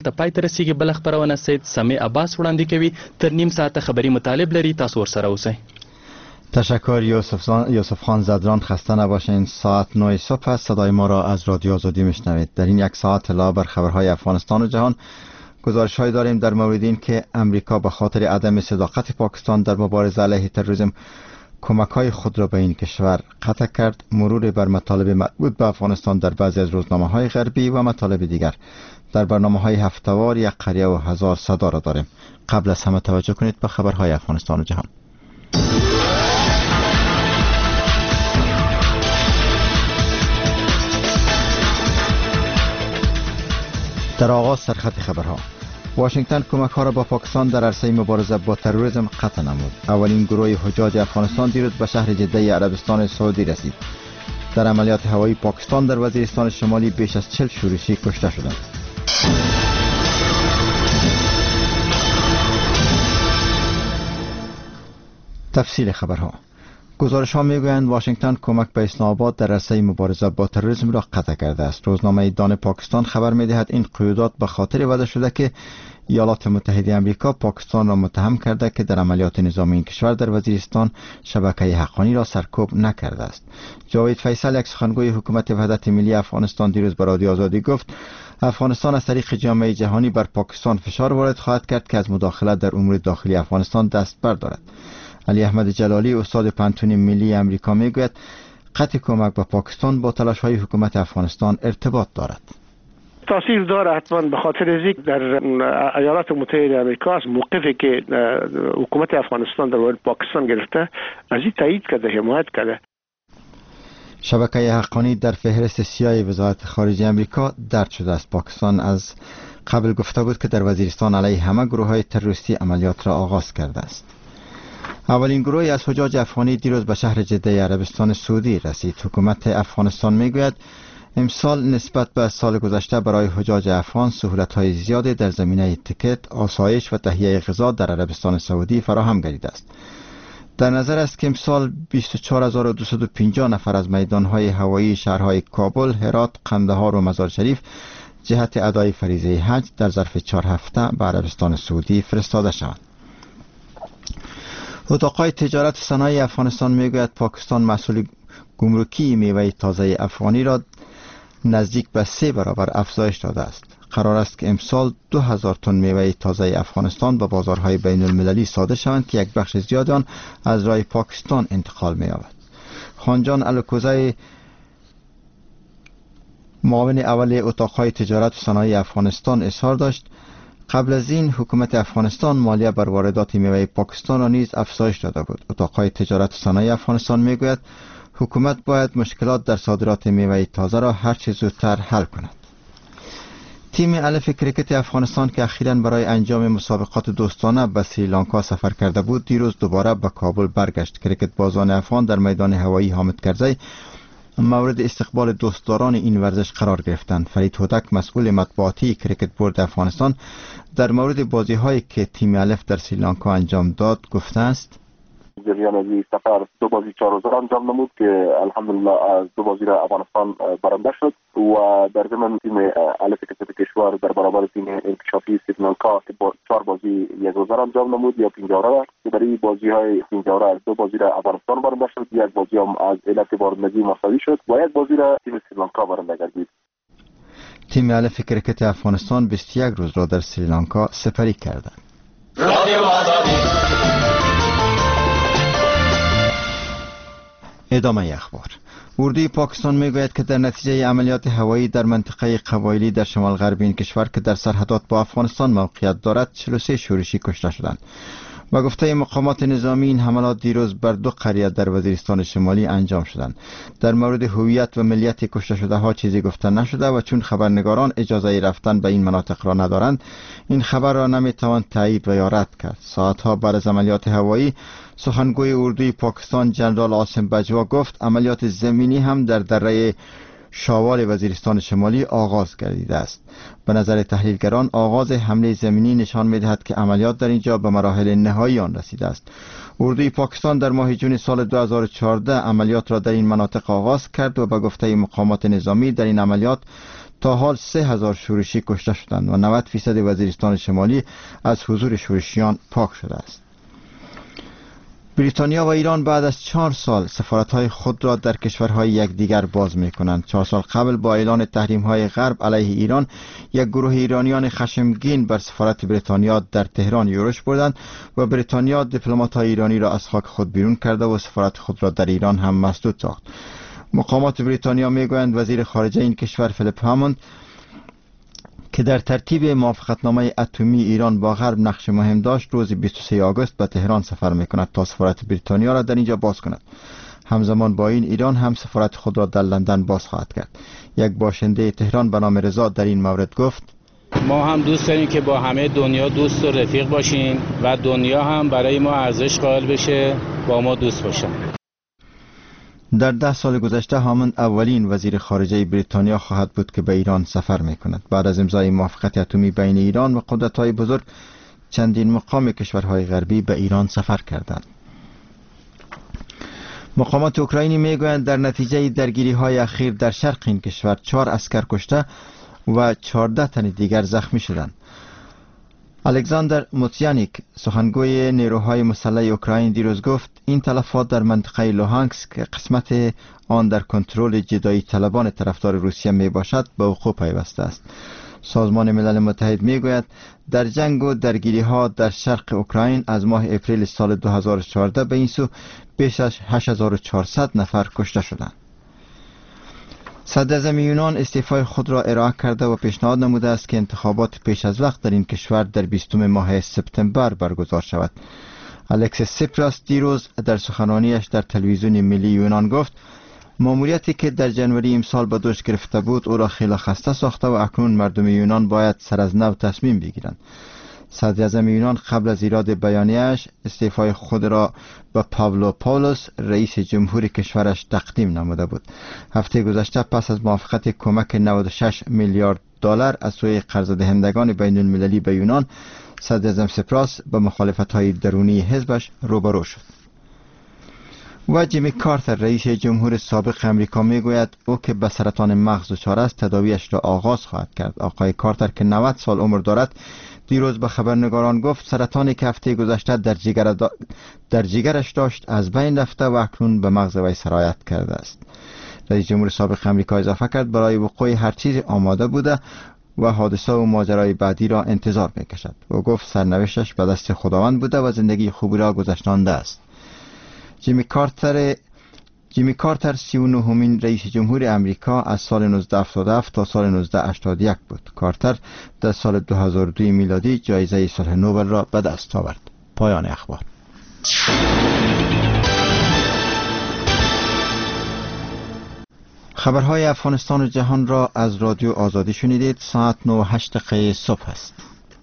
ته پای ته رسیږي. بله خپرونه سید سمیع عباس وړاندې کوي. تر نیم ساعته خبری مطالب لري، تاسو ورسره اوسئ. تشکر یوسف خان زدران. خسته نباشین. ساعت 9 صبح است. صدای ما را از رادیو آزادی میشنوید. در این یک ساعت اطلاع بر خبرهای افغانستان و جهان گزارش‌هایی داریم در مورد این که امریکا به خاطر عدم صداقت پاکستان در مبارزه علیه تروریسم کمک‌های خود را به این کشور قطع کرد. مرور بر مطالب مربوط به افغانستان در بعضی از روزنامه‌های غربی و مطالب دیگر. در برنامه‌های هفته‌وار یک قریه و هزار صدا را داریم. قبل از همه توجه کنید به خبرهای افغانستان و جهان. در آغاز سرخط خبرها. واشنگتن کمک‌ها را با پاکستان در عرصه مبارزه با تروریسم قطع نمود. اولین گروه حجاج افغانستان دیروز به شهر جده عربستان سعودی رسید. در عملیات هوایی پاکستان در وزیرستان شمالی بیش از 40 شورشی کشته شدند. تفصیل خبرها. گزارش‌ها می‌گویند واشنگتن کمک به اسلام آباد در عرصه مبارزه با تروریسم را قطع کرده است. روزنامه دان پاکستان خبر می‌دهد این قیودات به خاطر وضع شده که ایالات متحده آمریکا پاکستان را متهم کرده که در عملیات نظامی این کشور در وزیرستان شبکه حقانی را سرکوب نکرده است. جاوید فیصل، یک سخنگوی حکومت وحدت ملی افغانستان، دیروز به رادیو آزادی گفت افغانستان از طریق جامعه جهانی بر پاکستان فشار وارد خواهد کرد که از مداخله در امور داخلی افغانستان دست بردارد. علی احمد جلالی، استاد پانتون ملی امریکا، میگوید قطع کمک به پاکستان با تلاش‌های حکومت افغانستان ارتباط دارد. تاثیر داره حتما، به خاطر اینکه در ایالات متحده آمریکا از موقفی که حکومت افغانستان در مورد پاکستان گرفته از این تایید کرده، حمایت کرده. شبکه حقانی در فهرست سیاه وزارت خارجه آمریکا درج شده است. پاکستان از قبل گفته بود که در وزیرستان علیه همه گروه‌های تروریستی عملیات را آغاز کرده است. اولین گروهی از حجاج افغانی دیروز به شهر جده عربستان سعودی رسید. حکومت افغانستان میگوید امسال نسبت به سال گذشته برای حجاج افغان سهولت‌های زیادی در زمینه تکت، آسایش و تهیه غذا در عربستان سعودی فراهم گردیده است. در نظر است که امسال 24250 نفر از میدان‌های هوایی شهرهای کابل، هرات، قندهار و مزار شریف جهت ادای فریضه حج در ظرف 4 هفته به عربستان سعودی فرستاده شوند. اتاق‌های تجارت و صنایع افغانستان میگوید پاکستان مسئول گمرکی میوه تازه افغانی را نزدیک به 3 برابر افزایش داده است. قرار است که امسال 2000 تن میوه تازه افغانستان به بازارهای بین المللی صادر شوند که یک بخش زیاد آن از راه پاکستان انتقال می‌یابد. خانجان الکوزی، معاون اول اتاق‌های تجارت و صنایع افغانستان، اظهار داشت قبل از این حکومت افغانستان مالیه بر واردات میوه پاکستان را نیز افزایش داده بود. اتاق‌های تجارت و صنایع افغانستان میگوید حکومت باید مشکلات در صادرات میوه تازه را هر چه زودتر حل کند. تیم الف کرکت افغانستان که اخیراً برای انجام مسابقات دوستانه به سریلانکا سفر کرده بود دیروز دوباره به کابل برگشت. کرکت بازان افغان در میدان هوایی حامد کرزی مورد استقبال دوستداران این ورزش قرار گرفتند. فرید هودک، مسئول مطبوعاتی کرکت بورد افغانستان، در مورد بازی‌هایی که تیم الف در سریلانکا انجام داد گفته است جریان از این سفر 2 بازی 4 روزه انجام نمود که الحمدلله از 2 بازی را افغانستان برنده شد و در ضمن تیم الف کرکت کشور در برابر تیم انکشافی سریلانکا 4 بازی 1 روزه انجام نمود یا 5 جوره که در این بازی‌های 5 جوره از 2 بازی را افغانستان برنده شد، یک بازی هم از علت بارندگی مساوی شد و یک بازی را تیم سریلانکا برنده گردید. تیم الف کرکت افغانستان 21 روز را در سریلانکا سپری کرده. ادامه اخبار. اردوی پاکستان میگوید که در نتیجه عملیات هوایی در منطقه قبایلی در شمال غربی این کشور که در سرحدات با افغانستان موقعیت دارد 43 شورشی کشته شدند. با گفته مقامات نظامی این حملات دیروز بر 2 قریه در وزیرستان شمالی انجام شدند. در مورد هویت و ملیت کشته شده ها چیزی گفته نشده و چون خبرنگاران اجازه رفتن به این مناطق را ندارند این خبر را نمیتوان تایید و یا رد کرد. ساعتها بعد از عملیات هوایی سخنگوی اردوی پاکستان جنرال عاصم بجوا گفت عملیات زمینی هم در دره شاوال وزیرستان شمالی آغاز گردیده است. به نظر تحلیلگران آغاز حمله زمینی نشان می‌دهد که عملیات در اینجا به مراحل نهایی آن رسیده است. اردوی پاکستان در ماه جون سال 2014 عملیات را در این مناطق آغاز کرد و به گفته مقامات نظامی در این عملیات تا حال 3000 شورشی کشته شدند و 90% وزیرستان شمالی از حضور شورشیان پاک شده است. بریتانیا و ایران بعد از 4 سال سفارت‌های خود را در کشورهای یکدیگر باز می‌کنند. 4 سال قبل با اعلان تحریم‌های غرب علیه ایران، یک گروه ایرانیان خشمگین بر سفارت بریتانیا در تهران یورش بردند و بریتانیا دیپلمات‌های ایرانی را از خاک خود بیرون کرده و سفارت خود را در ایران هم مسدود ساخت. مقامات بریتانیا می‌گویند وزیر خارجه این کشور فیلیپ هاموند که در ترتیب موافقتنامه اتمی ایران با غرب نقش مهم داشت، روز 23 آگوست به تهران سفر می‌کند تا سفارت بریتانیا را در اینجا باز کند. همزمان با این ایران هم سفارت خود را در لندن باز خواهد کرد. یک باشنده تهران به نام رضا در این مورد گفت: ما هم دوست داریم که با همه دنیا دوست و رفیق باشیم و دنیا هم برای ما ارزش قائل بشه، با ما دوست باشن. در 10 سال گذشته هاموند اولین وزیر خارجه بریتانیا خواهد بود که به ایران سفر می‌کند. بعد از امضای موافقت اتمی بین ایران و قدرت‌های بزرگ، چندین مقام کشورهای غربی به ایران سفر کردند. مقامات اوکراینی میگویند در نتیجه درگیری‌های اخیر در شرق این کشور 4 عسکر کشته و 14 تن دیگر زخمی شدند. الکساندر موتسیانیک، سخنگوی نیروهای مسلح اوکراین، دیروز گفت این تلفات در منطقه لوهانسک که قسمت آن در کنترل جدایی طلبان طرفدار روسیه می باشد به وقوع پیوسته است. سازمان ملل متحد می گوید در جنگ و درگیری ها در شرق اوکراین از ماه اپریل سال 2014 به این سو بیش از 8400 نفر کشته شدند. صدراعظم یونان استعفای خود را ارائه کرده و پیشنهاد نموده است که انتخابات پیش از وقت در این کشور در 20 ماه سپتامبر برگزار شود. الکسیس سیپراس دیروز در سخنرانیش در تلویزیون ملی یونان گفت ماموریتی که در جنوری امسال به دوش گرفته بود او را خیلی خسته ساخته و اکنون مردم یونان باید سر از نو تصمیم بگیرند. صدراعظم یونان قبل از ایراد بیانیه‌اش استعفای خود را به پاولو پاولوس رئیس جمهور کشورش تقدیم نموده بود. هفته گذشته پس از موافقت کمک 96 میلیارد دلار از سوی قرض دهندگان بین المللی به یونان، صدراعظم سیپراس به مخالفت‌های درونی حزبش روبرو شد. و جیمی کارتر رئیس جمهور سابق امریکا میگوید او که به سرطان مغز دچار است تداویش را آغاز خواهد کرد. آقای کارتر که 90 سال عمر دارد دیروز به خبرنگاران گفت سرطانی که هفته گذشته در جگرش داشت از بین رفته و اکنون به مغز وی سرایت کرده است. رئیس جمهور سابق امریکا اضافه کرد برای وقوع هر چیز آماده بوده و حادثه و ماجرای بعدی را انتظار میکشد. او گفت سرنوشتش به دست خداوند بوده و زندگی خوبی را گذشتانده است. جیمی کارتر 39مین رئیس جمهور امریکا از سال 1977 تا سال 1981 بود. کارتر در سال 2002 میلادی جایزه صلح نوبل را به دست آورد. پایان اخبار. خبرهای افغانستان و جهان را از رادیو آزادی شنیدید. ساعت 9:08 صبح است.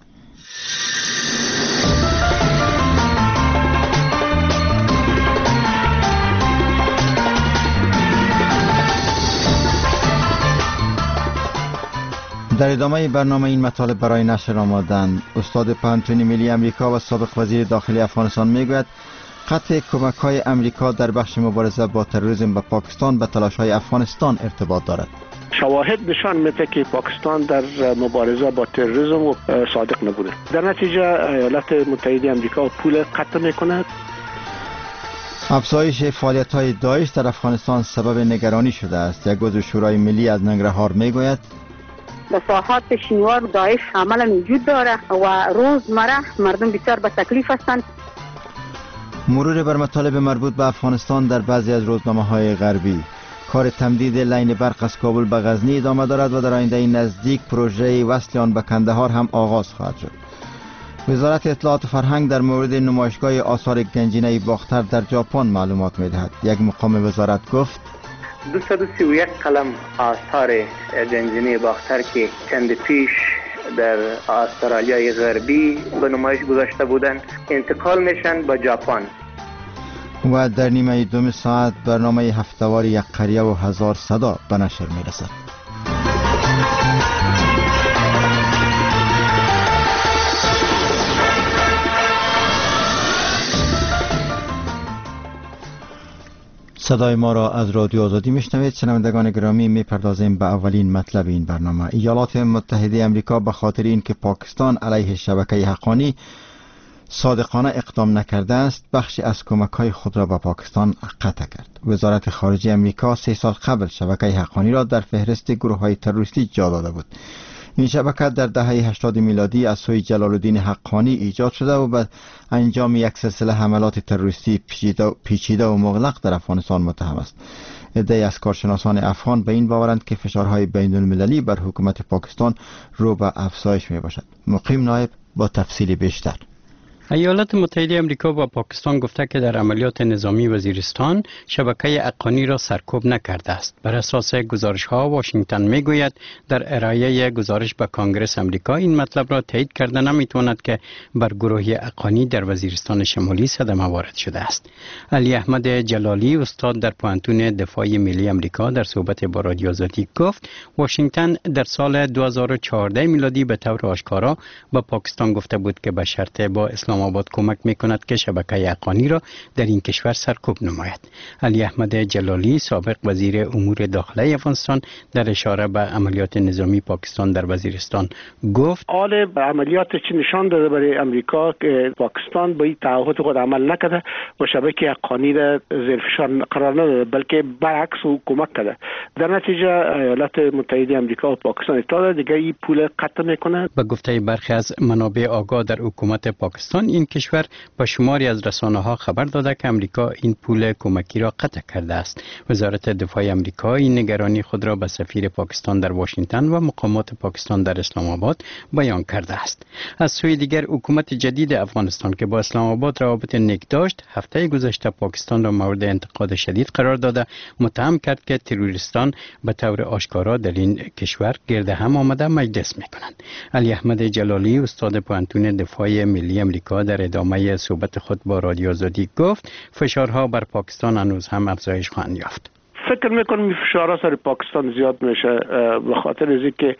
در ادامه برنامه این مطالب برای نشر آمدند. استاد پانتونی ملی امریکا و سابق وزیر داخلی افغانستان میگوید قطع کمک‌های امریکا در بخش مبارزه با تروریسم به پاکستان به تلاش‌های افغانستان ارتباط دارد. شواهد نشان میده که پاکستان در مبارزه با تروریسم صادق نبوده. در نتیجه ایالات متحده امریکا پول قطع میکند. افزایش فعالیت‌های داعش در افغانستان سبب نگرانی شده است. یک عضو شورای ملی از ننگرهار میگوید مساحات شنوار داعش عملا وجود داره و روزمره مردم بسیار به تکلیف هستند. مرور بر مطالب مربوط به افغانستان در بعضی از روزنامه‌های غربی. کار تمدید لین برق از کابل به غزنی ادامه دارد و در آینده نزدیک پروژه وصل آن به کندهار هم آغاز خواهد شد. وزارت اطلاعات و فرهنگ در مورد نمایشگاه آثار گنجینه باختر در ژاپن معلومات می‌دهد. یک مقام وزارت گفت 231 قلم آثار گنجینه باختر که چند پیش در استرالیای غربی به نمایش گذاشته بودند انتقال میشن به ژاپن. و در نیمه دوم ساعت برنامه هفتهوار یک قریه و هزار صدا به نشر میرسد. صدای ما را از رادیو آزادی میشنوید. شنوندگان گرامی، میپردازیم به اولین مطلب این برنامه. ایالات متحده آمریکا به خاطر اینکه پاکستان علیه شبکه حقانی صادقانه اقدام نکرده است، بخشی از کمک‌های خود را به پاکستان قطع کرد. وزارت خارجه آمریکا 3 سال قبل شبکه حقانی را در فهرست گروه‌های تروریستی جا داده بود. این شبکه در دهه 80 میلادی از سوی جلال الدین حقانی ایجاد شده و به انجام یک سلسله حملات تروریستی پیچیده و مغلق در افغانستان متهم است. عده‌ای از کارشناسان افغان به این باورند که فشارهای بین المللی بر حکومت پاکستان رو به افزایش می باشد. مقیم نایب با تفصیل بیشتر. ایالات متحده آمریکا با پاکستان گفته که در عملیات نظامی وزیرستان شبکه حقانی را سرکوب نکرده است. بر اساس گزارش‌ها واشنگتن میگوید در ارائه گزارش به کنگره آمریکا این مطلب را تایید کرده نمیتواند که بر گروه حقانی در وزیرستان شمالی صدمه وارد شده است. علی احمد جلالی استاد در پوهنتون دفاع ملی آمریکا در صحبت با رادیو آزادی گفت واشنگتن در سال 2014 میلادی به طور آشکارا به پاکستان گفته بود که به شرط با اسلام آباد کمک میکند که شبکه حقانی را در این کشور سرکوب نماید. علی احمد جلالی سابق وزیر امور داخلی افغانستان در اشاره به عملیات نظامی پاکستان در وزیرستان گفت حال عملیات چی نشان داده برای امریکا که پاکستان با این تعهد خود عمل نکرده و شبکه حقانی را زیر فشار قرار نداده، بلکه برعکس او کمک کرده. در نتیجه ایالات متحده آمریکا و پاکستان اتحاد دیگه این پول قطع میکنه. به گفته برخی از منابع آگاه در حکومت پاکستان این کشور با شماری از رسانه‌ها خبر داده که امریکا این پول کمکی را قطع کرده است. وزارت دفاع امریکا این نگرانی خود را به سفیر پاکستان در واشنگتن و مقامات پاکستان در اسلام آباد بیان کرده است. از سوی دیگر حکومت جدید افغانستان که با اسلام آباد روابط نیک داشت، هفته گذشته پاکستان را مورد انتقاد شدید قرار داده متهم کرد که تروریستان به طور آشکارا در این کشور گرد هم آمده مجلس میکنند. علی احمد جلالی استاد پوهنتون دفاع ملی آمریکا در ادامه صحبت خود با رادیو آزادی گفت فشارها بر پاکستان هنوز هم افزایش خواهند یافت. فکر میکنم فشارها سر پاکستان زیاد میشه به خاطر از اینکه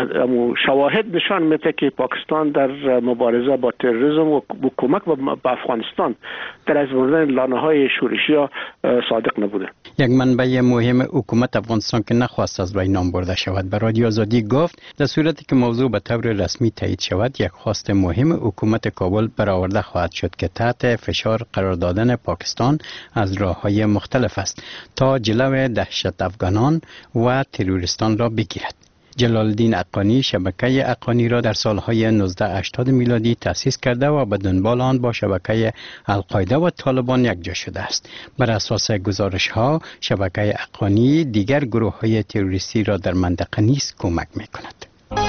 شواهد نشان میده که پاکستان در مبارزه با تروریسم و کمک به افغانستان در از بردن لانه‌های شورشی ها صادق نبوده. یک منبع مهم حکومت افغانستان که نخواست از وی نام برده شود به رادیو آزادی گفت در صورتی که موضوع به طور رسمی تایید شود یک خواست مهم حکومت کابل برآورده خواهد شد که تحت فشار قرار دادن پاکستان از راه‌های مختلف است تا جلو دهشت افغانان و تروریستان را بگیرد. جلال الدین حقانی شبکه حقانی را در سالهای 1980 میلادی تأسیس کرده و به دنبال آن با شبکه القاعده و طالبان یکجا شده است. بر اساس گزارش‌ها شبکه حقانی دیگر گروه‌های تروریستی را در منطقه نیز کمک می‌کند.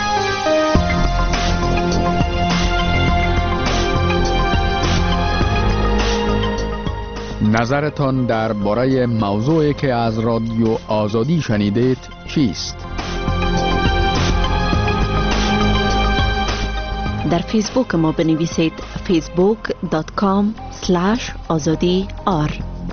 نظرتان درباره موضوعی که از رادیو آزادی شنیدید چیست؟ در فیسبوک ما بنویسید facebook.com/azadi.r.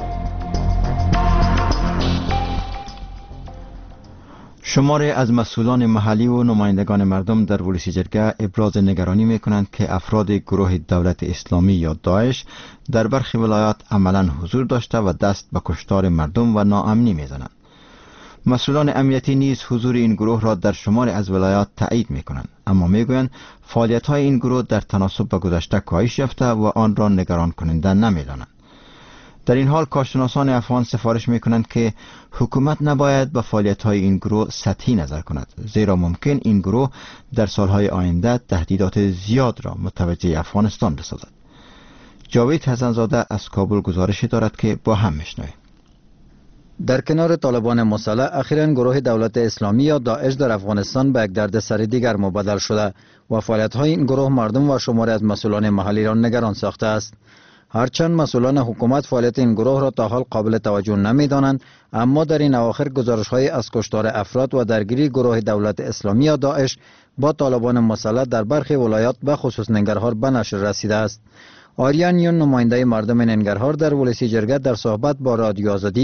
شماری از مسئولان محلی و نمایندگان مردم در ولسی جرگه ابراز نگرانی میکنند که افراد گروه دولت اسلامی یا داعش در برخی ولایات عملا حضور داشته و دست به کشتار مردم و ناامنی میزنند. مسئولان امنیتی نیز حضور این گروه را در شماری از ولایات تایید میکنند، اما میگویند فعالیت‌های این گروه در تناسب با گذشته کاهش یافته و آن را نگران کننده نمیدانند. در این حال کارشناسان افغان سفارش میکنند که حکومت نباید به فعالیت‌های این گروه سطحی نظر کند، زیرا ممکن این گروه در سالهای آینده تهدیدات زیاد را متوجه افغانستان بسازد. جاوید حسن‌زاده از کابل گزارشی دارد که با هم میشنویم. در کنار طالبان مسلح اخیراً گروه دولت اسلامی یا داعش در افغانستان به یک دردسر دیگر مبدل شده و فعالیت‌های این گروه مردم و شماری از مسئولان محلی را نگران ساخته است. هرچند مسئولان حکومت فعالیت این گروه را تا حال قابل توجه نمی‌دانند، اما در این اواخر گزارش‌های از کشتار افراد و درگیری گروه دولت اسلامی یا داعش با طالبان مسلح در برخی ولایات به خصوص ننگرهار به نشر رسیده است. آریان یون نماینده مردم ننگرهار در ولسی جرگه در صحبت با رادیو آزادی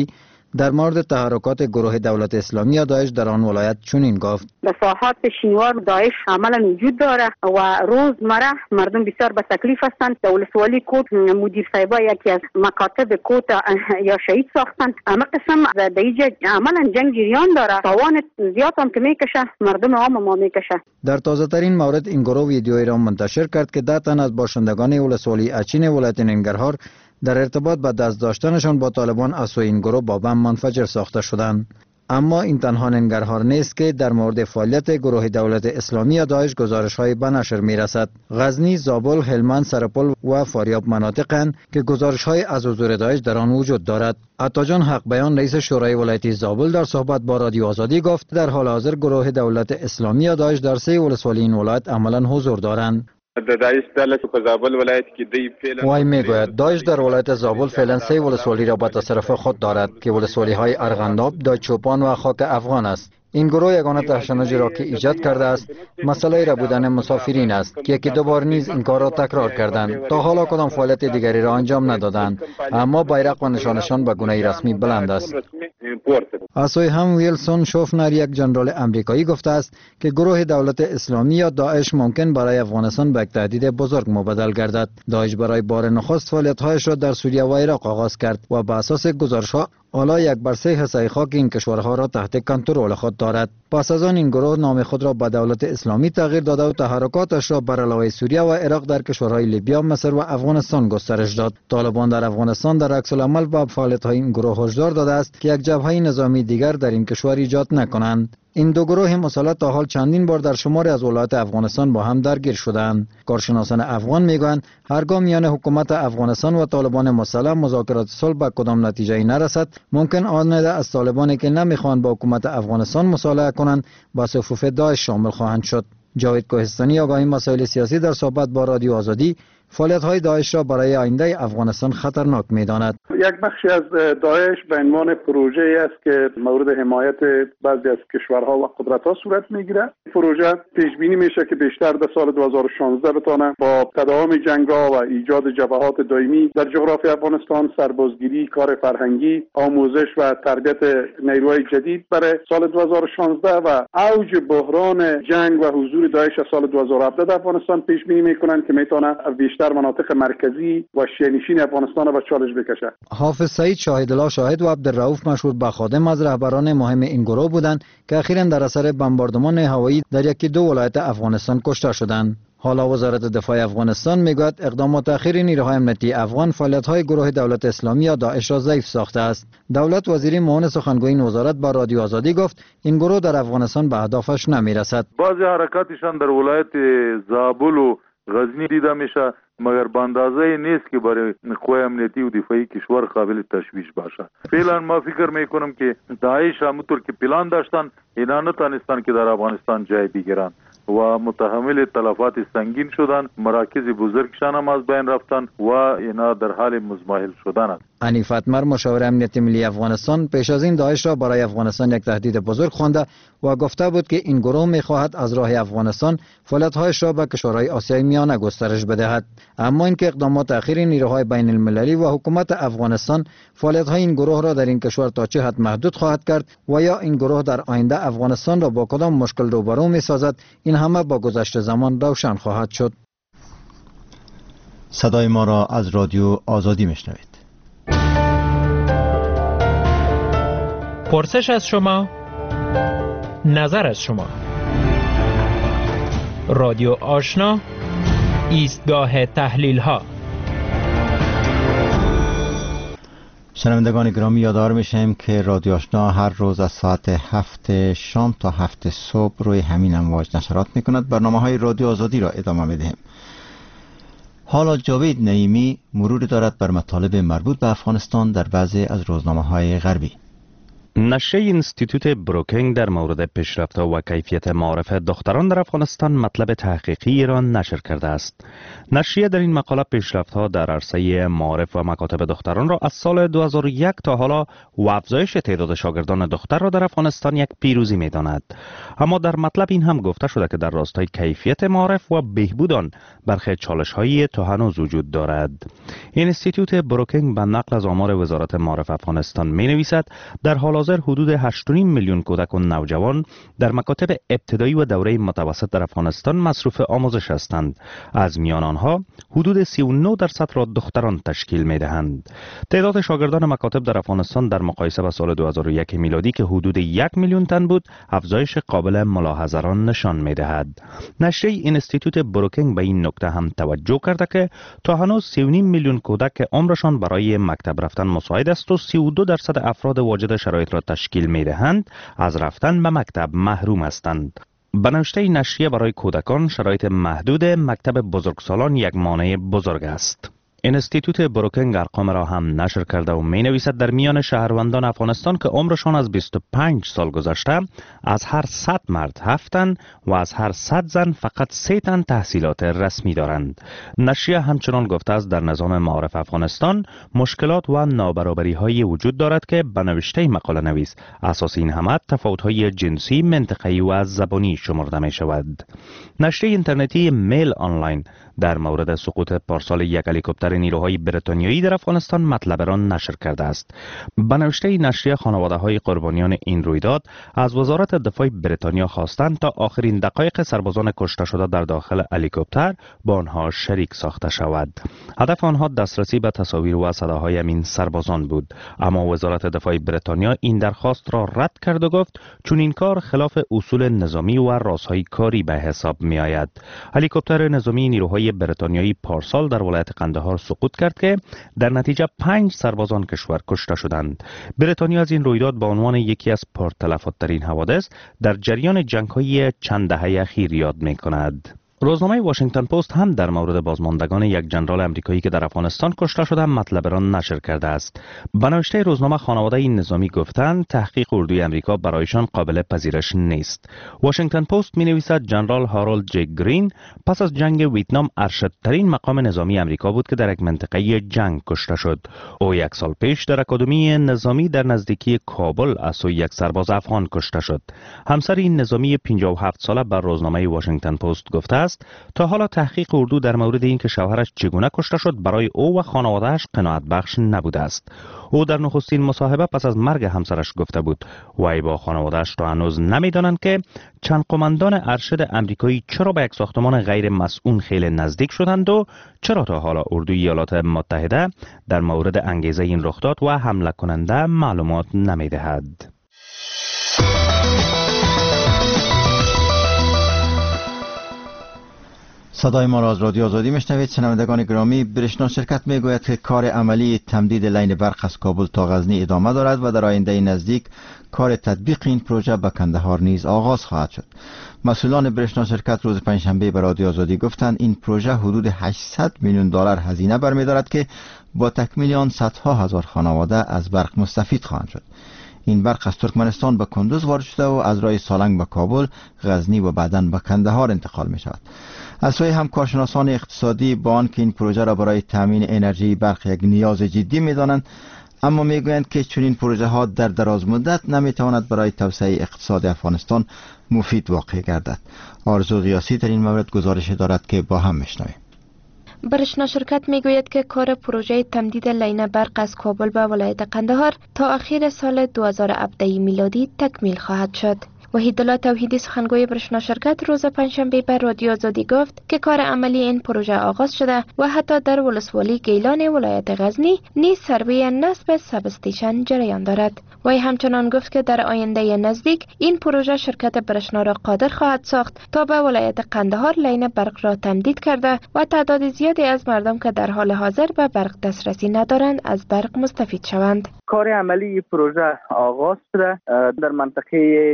در مورد تحرکات گروه دولت اسلامی یا داعش در آن ولایت چنین گفت: در ساحات شینوار داعش عملا وجود داره و روزمره مردم بسیار به تکلیف هستند. در ولسوالی کوت مدیر صاحبا یکی از مکاتب کوت یا شهید ساختند. اما قسم در اینجا عملا جنگ جریان داره، تاوان زیاد هم که میکشه، مردم عام ما میکشه. در تازه ترین مورد این گروه ویدیویی را منتشر کرد که 10 تن از باشندگان ولسوالی اچین ولایت ننگرهار در ارتباط با دست داشتنشان با طالبان از سوی این گروه با بم منفجر ساخته شدند. اما این تنها ننگرهار نیست که در مورد فعالیت گروه دولت اسلامی یا داعش گزارش‌های به نشر می‌رسد. غزنی، زابل، هلمند، سرپل و فاریاب مناطقند که گزارش‌های از حضور داعش در آن وجود دارد. عطاجان حق بیان رئیس شورای ولایتی زابل در صحبت با رادیو آزادی گفت در حال حاضر گروه دولت اسلامی یا داعش در 3 ولسوالی این ولایت عملاً حضور دارند. وای میگوید داعش در ولایت زابل فعلا 3 ولسوالی را به تصرف خود دارد که ولسوالی های ارغنداب، دایچوپان و خاک افغان است. این گروه یگانه تشنجی را که ایجاد کرده است مسئله را بودن مسافرین است که یکی دو بار نیز این کار را تکرار کردند. تا حالا کدام فعالیت دیگری را انجام ندادند، اما بیرق و نشانشان به گونه رسمی بلند است. از سوی هم ویلسون شوفنر یک ژنرال آمریکایی گفته است که گروه دولت اسلامی یا داعش ممکن برای افغانستان به یک تهدید بزرگ مبدل گردد. داعش برای بار نخست فعالیت‌هایش را در سوریه و عراق آغاز کرد و بر اساس گزارش‌ها حالا 1/3 حصه خاک این کشورها را تحت کنترل خود دارد. پس از آن این گروه نام خود را به دولت اسلامی تغییر داده و تحرکاتش را بر علاوه سوریه و عراق در کشورهای لیبیا، مصر و افغانستان گسترش داد. طالبان در افغانستان در عکس العمل با فعالیت‌های این گروه هشدار داده است که یک جبهه نظامی دیگر در این کشور ایجاد نکنند. این دو گروه مسلح تا حال چندین بار در شماری از ولایات افغانستان با هم درگیر شدند. کارشناسان افغان میگویند هرگاه میان حکومت افغانستان و طالبان مسلح مذاکرات صلح به کدام نتیجه نرسد، ممکن آن از طالبانی که نمیخوان با حکومت افغانستان مصالحه کنند با صفوف داعش شامل خواهند شد. جاوید کوهستانی آگاهی مسائل سیاسی در صحبت با رادیو آزادی فعالیت‌های داعش را برای آینده افغانستان خطرناک می‌داند. یک بخشی از داعش به عنوان پروژه‌ای است که مورد حمایت بعضی از کشورها و قدرت‌ها صورت می‌گیرد. پروژه پیش بینی میشه که بیشتر در سال 2016 بتونه با تداوم جنگ‌ها و ایجاد جبهات دائمی در جغرافیای افغانستان، سربازگیری، کار فرهنگی، آموزش و تربیت نیروهای جدید برای سال 2016 و اوج بحران جنگ و حضور داعش از سال 2017 در افغانستان پیش بینی می‌کنند که میتونه در مناطق مرکزی و شیعه‌نشین افغانستان را به چالش بکشد. حافظ سعید، شاهدالله شاهد و عبدالرؤوف مشهور به خادم از رهبران مهم این گروه بودند که اخیراً در اثر بمباردمان هوایی در یکی دو ولایت افغانستان کشته شدند. حالا وزارت دفاع افغانستان میگوید اقدامات اخیر نیروهای امنیتی افغان فعالیت‌های گروه دولت اسلامی یا داعش را ضعیف ساخته است. دولت وزیر معاون سخنگوی این وزارت با رادیو آزادی گفت این گروه در افغانستان به اهدافش نمیرسد. بعضی حرکاتشان در ولایت زابل و غزنی دیده میشه، مگر به اندازه نیست که برای قوای امنیتی و دفاعی کشور قابل تشویش باشه. فعلا ما فکر میکنم که داعش همونطور که پلان داشتن اینا نتونستن که در افغانستان جای بگیرن و متحمل تلفات سنگین شدن، مراکز بزرگشان هم از بین رفتن و اینا در حال مزمحل شدن است. حنیف اتمر، مشاور امنیت ملی افغانستان، پیش از این داعش را برای افغانستان یک تهدید بزرگ خوانده و گفته بود که این گروه می‌خواهد از راه افغانستان فعالیت‌هایش را به کشورهای آسیای میانه گسترش بدهد. اما اینکه اقدامات اخیر نیروهای بین المللی و حکومت افغانستان فعالیت‌های این گروه را در این کشور تا چه حد محدود خواهد کرد و یا این گروه در آینده افغانستان را با کدام مشکل روبرو می‌سازد، این همه با گذشت زمان روشن خواهد شد. صدای ما را از رادیو آزادی میشنوید. پرسش از شما، نظر از شما. رادیو آشنا، ایستگاه تحلیل ها. شنوندگان گرامی، یادآور میشیم که رادیو آشنا هر روز از ساعت 7 شام تا 7 صبح روی همین امواج نشرات میکند. برنامه‌های رادیو آزادی را ادامه میدهیم. حالا جاوید نعیمی مروری دارد بر مطالب مربوط به افغانستان در بعضی از روزنامه‌های غربی. نشریه اینستیتوت بروکینگ در مورد پیشرفت‌ها و کیفیت معارف دختران در افغانستان مطلب تحقیقی را نشر کرده است. نشریه در این مقاله پیشرفت‌ها در عرصه معارف و مکاتب دختران را از سال 2001 تا حالا و افزایش تعداد شاگردان دختر را در افغانستان یک پیروزی می‌داند. اما در مطلب این هم گفته شده که در راستای کیفیت معارف و بهبود آن برخی چالش‌هایی تا هنوز وجود دارد. اینستیتوت بروکینگ به نقل از آمار وزارت معارف افغانستان می‌نویسد در حال حاضر حدود 8.5 میلیون کودک و نوجوان در مکاتب ابتدایی و دوره متوسط در افغانستان مصروف آموزش هستند. از میان آنها حدود 39% را دختران تشکیل می‌دهند. تعداد شاگردان مکاتب در افغانستان در مقایسه با سال 2001 میلادی که حدود 1 میلیون تن بود، افزایش قابل ملاحظه را نشان می‌دهد. نشریه اینستیتوت بروکینگ به این نکته هم توجه کرده که تا هنوز 3.5 میلیون کودک که عمرشان برای مکتب رفتن مساعد است و 32% افراد واجد شرایط را تشکیل می‌دهند از رفتن به مکتب محروم هستند. به نوشته نشریه برای کودکان شرایط محدود مکتب بزرگسالان یک مانع بزرگ است. اینستیتوت بروکینگ ارقام را هم نشر کرده و می نویسد در میان شهروندان افغانستان که عمرشان از 25 سال گذشته از هر 100 مرد 7 تن و از هر 100 زن فقط 3 تن تحصیلات رسمی دارند. نشریه همچنان گفته است در نظام معارف افغانستان مشکلات و نابرابری های وجود دارد که به نوشته مقاله نویس اساس این همه تفاوت های جنسی، منطقه‌ای و زبانی شمرده می شود. نشریه اینترنتی میل آنلاین در مورد سقوط پارسال یک هلیکوپتر نیروهای بریتانیایی در افغانستان مطلب را نشر کرده است. به نوشته نشریه خانواده‌های قربانیان این رویداد از وزارت دفاع بریتانیا خواستند تا آخرین دقایق سربازان کشته شده در داخل هلیکوپتر با آنها شریک ساخته شود. هدف آنها دسترسی به تصاویر و صداهای همین سربازان بود، اما وزارت دفاع بریتانیا این درخواست را رد کرد و گفت چون این کار خلاف اصول نظامی و رازهای کاری به حساب می آید. هلیکوپتر نظامی نیروهای بریتانیایی پارسال در ولایت قندهار سقوط کرد که در نتیجه 5 سربازان کشور کشته شدند. بریتانیا از این رویداد به عنوان یکی از پرتلفات‌ترین حوادث در جریان جنگ‌های چند دهه اخیر یاد می‌کند. روزنامه واشنگتن پست هم در مورد بازماندگان یک ژنرال آمریکایی که در افغانستان کشته شده مطلب را نشر کرده است. به نوشته روزنامه خانواده این نظامی گفتند تحقیق اردوی آمریکا برایشان قابل پذیرش نیست. واشنگتن پست می‌نویسد ژنرال هارولد جی گرین پس از جنگ ویتنام ارشدترین مقام نظامی آمریکا بود که در یک منطقه جنگ کشته شد. او 1 سال پیش در اکادمی نظامی در نزدیکی کابل از سوی یک سرباز افغان کشته شد. همسر این نظامی 57 ساله بر روزنامه واشنگتن پست گفته است تا حالا تحقیق اردو در مورد اینکه شوهرش چگونه کشته شد برای او و خانواده‌اش قناعت بخش نبوده است. او در نخستین مصاحبه پس از مرگ همسرش گفته بود وی با خانواده‌اش را هنوز نمی‌دانند که چند قماندان ارشد آمریکایی چرا به یک ساختمان غیر مسئول خیلی نزدیک شدند و چرا تا حالا اردوی ایالات متحده در مورد انگیزه این رخداد و حمله کننده معلومات نمی‌دهد. صدای ما را از رادیو آزادی میشنوید. شنوندگان گرامی، برشنا شرکت میگوید که کار عملی تمدید لین برق از کابل تا غزنی ادامه دارد و در آینده نزدیک کار تطبیق این پروژه به کندهار نیز آغاز خواهد شد. مسئولان برشنا شرکت روز پنجشنبه به رادیو آزادی گفتند این پروژه حدود 800 میلیون دلار هزینه برمی‌دارد که با تکمیل آن صدها هزار خانواده از برق مستفید خواهند شد. این برق از ترکمنستان به کندوز وارد شده و از راه سالنگ به کابل، غزنی و بعداً به کندهار انتقال می شود. از سوی هم کارشناسان اقتصادی با آنکه این پروژه را برای تامین انرژی برق یک نیاز جدی می دانند، اما می گویند که چون این پروژه ها در دراز مدت نمی تواند برای توسعه اقتصاد افغانستان مفید واقع گردد. آرزو غیاسی در این مورد گزارش دارد که با هم میشنویم. برشنا شرکت میگوید که کار پروژه تمدید لین برق از کابل به ولایت قندهار تا آخر سال 2017 میلادی تکمیل خواهد شد. وحیدالله توحیدی سخنگوی برشنا شرکت روز پنجشنبه به رادیو آزادی گفت که کار عملی این پروژه آغاز شده و حتی در ولسوالی گیلان ولایت غزنی نیز سروی نصب سب استیشن جریان دارد. وی همچنان گفت که در آینده نزدیک این پروژه شرکت برشنا را قادر خواهد ساخت تا به ولایت قندهار لین برق را تمدید کرده و تعداد زیادی از مردم که در حال حاضر به برق دسترسی ندارند از برق مستفید شوند. کار عملی پروژه آغاز شده در منطقه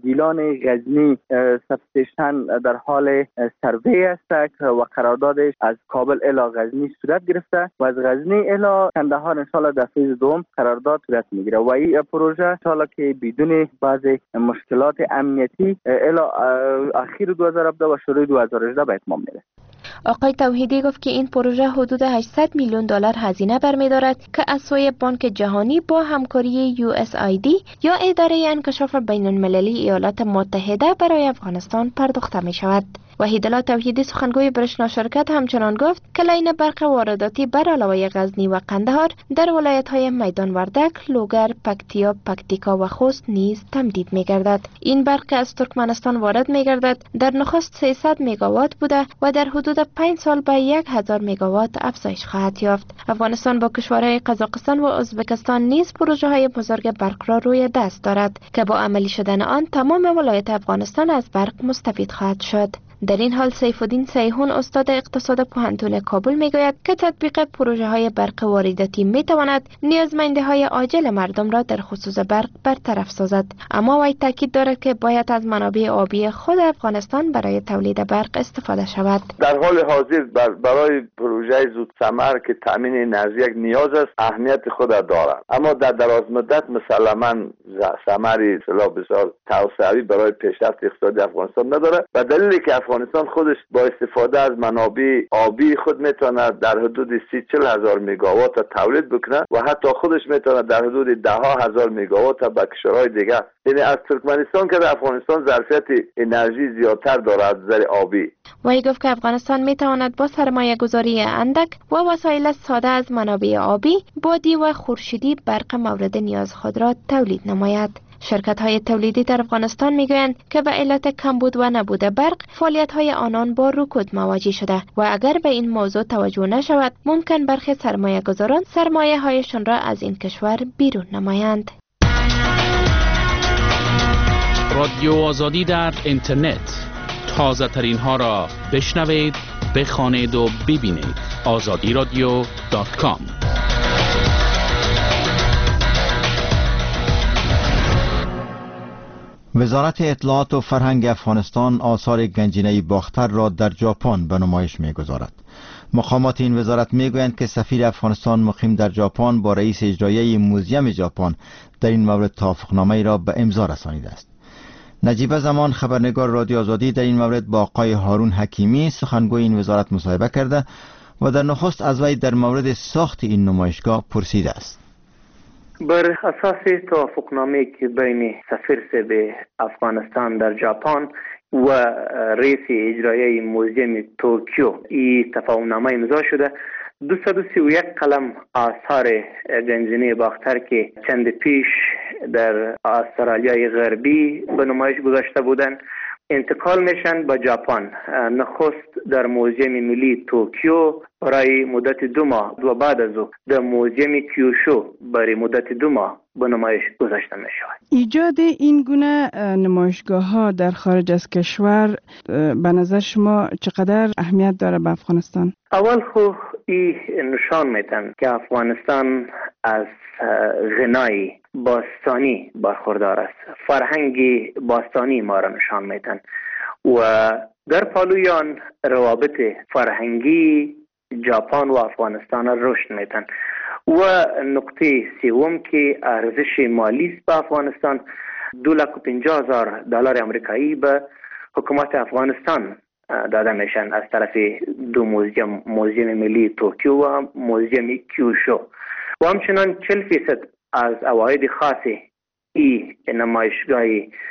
گیلان غزنی سبستیشن در حال سروی است و قراردادش از کابل الی غزنی صورت گرفته و از غزنی الی کندهار ان شاء الله در فیز دوم قرارداد صورت میگیره و این پروژه ان شاء الله که بدون بعضی مشکلات امنیتی الی اخیر 2017 و شروع 2018 به اتمام میره. آقای توحیدی گفت که این پروژه حدود 800 میلیون دلار هزینه برمی‌دارد که از سوی بانک جهانی با همکاری USAID یا اداره انکشاف بین‌المللی ایالات متحده برای افغانستان پرداخته می‌شود. وحید الله توحیدی سخنگوی برشنا شرکت همچنان گفت که لاین برق وارداتی بر علاوه غزنی و قندهار در ولایت‌های میدان وردک، لوگر، پکتیا، پکتیکا و خوست نیز تمدید می‌گردد. این برق از ترکمنستان وارد می‌گردد در نخست 300 مگاوات بوده و در حدود 5 سال به 1000 مگاوات افزایش خواهد یافت. افغانستان با کشورهای قزاقستان و ازبکستان نیز پروژه‌های بزرگ برق را روی دست دارد که با عملی شدن آن تمام ولایت افغانستان از برق مستفید خواهد شد. در این حال سیف الدین سیحون استاد اقتصاد پوهنتون کابل میگوید که تطبیق پروژه های برق وارداتی میتواند نیازمندی های عاجل مردم را در خصوص برق برطرف سازد، اما وی تاکید دارد که باید از منابع آبی خود افغانستان برای تولید برق استفاده شود. در حال حاضر برای پروژه زود ثمر که تامین انرژی یک نیاز است اهمیت خود دارد، اما در دراز مدت مسلما ثمری بسیار توسعوی برای پیشرفت اقتصادی افغانستان نداره و دلیلی که افغانستان خودش با استفاده از منابع آبی خود میتونه در حدود 30-40 هزار مگاوات تولید بکنه و حتی خودش میتونه در حدود 10,000 مگاوات به کشورهای دیگه، یعنی از ترکمنستان که در افغانستان ظرفیت انرژی زیادتر دارد از نظر آبی. وی گفت که افغانستان میتواند با سرمایه گذاری اندک و وسایل ساده از منابع آبی، بادی و خورشیدی برق مورد نیاز خود را تولید نماید. شرکت‌های تولیدی در افغانستان میگویند که به علت کمبود و نبود برق فعالیت‌های آنان با رکود مواجه شده و اگر به این موضوع توجه نشود ممکن برخی سرمایه‌گذاران سرمایه‌هایشان را از این کشور بیرون نمایند. رادیو آزادی در اینترنت، تازه ترین ها را بشنوید، بخوانید و ببینید. azadiradio.com. وزارت اطلاعات و فرهنگ افغانستان آثار گنجینه باختر را در ژاپن به نمایش می‌گذارد. مقامات این وزارت میگویند که سفیر افغانستان مقیم در ژاپن با رئیس اجرایی موزیم ژاپن در این مورد توافقنامه را به امضا رسانیده است. نجیب زمان خبرنگار رادیو آزادی در این مورد با آقای هارون حکیمی سخنگوی این وزارت مصاحبه کرده و در نخست از وی در مورد ساخت این نمایشگاه پرسیده است. بر اساس توافقنامه که بین سفیر افغانستان در ژاپن و رئیس اجرایی موزیم توکیو این تفاهمنامه امضا شده، 231 قلم آثار گنجینه باختر که چند پیش در استرالیای غربی به نمایش گذاشته بودند انتقال میشن به ژاپن. نخست در موزیم ملی توکیو برای مدت 2 ماه و بعد از او در موزیم کیوشو برای مدت 2 ماه به نمایش گذاشته می شود. ایجاد این گونه نمایشگاه ها در خارج از کشور به نظر شما چقدر اهمیت داره به افغانستان؟ اول خو این نشان میتن که افغانستان از غنای باستانی برخوردار است. فرهنگ باستانی ما را نشان میتن و در پالویان روابط فرهنگی ژاپن و افغانستان را رشد میتن. و نقطه سوم که ارزش مالی است به افغانستان، 250,000 دلار آمریکایی به حکومت افغانستان داده میشن از طرف 2 موزیم ملی توکیو و موزیم کیوشو و همچنان 40% از عواید خاص این نمایشگاه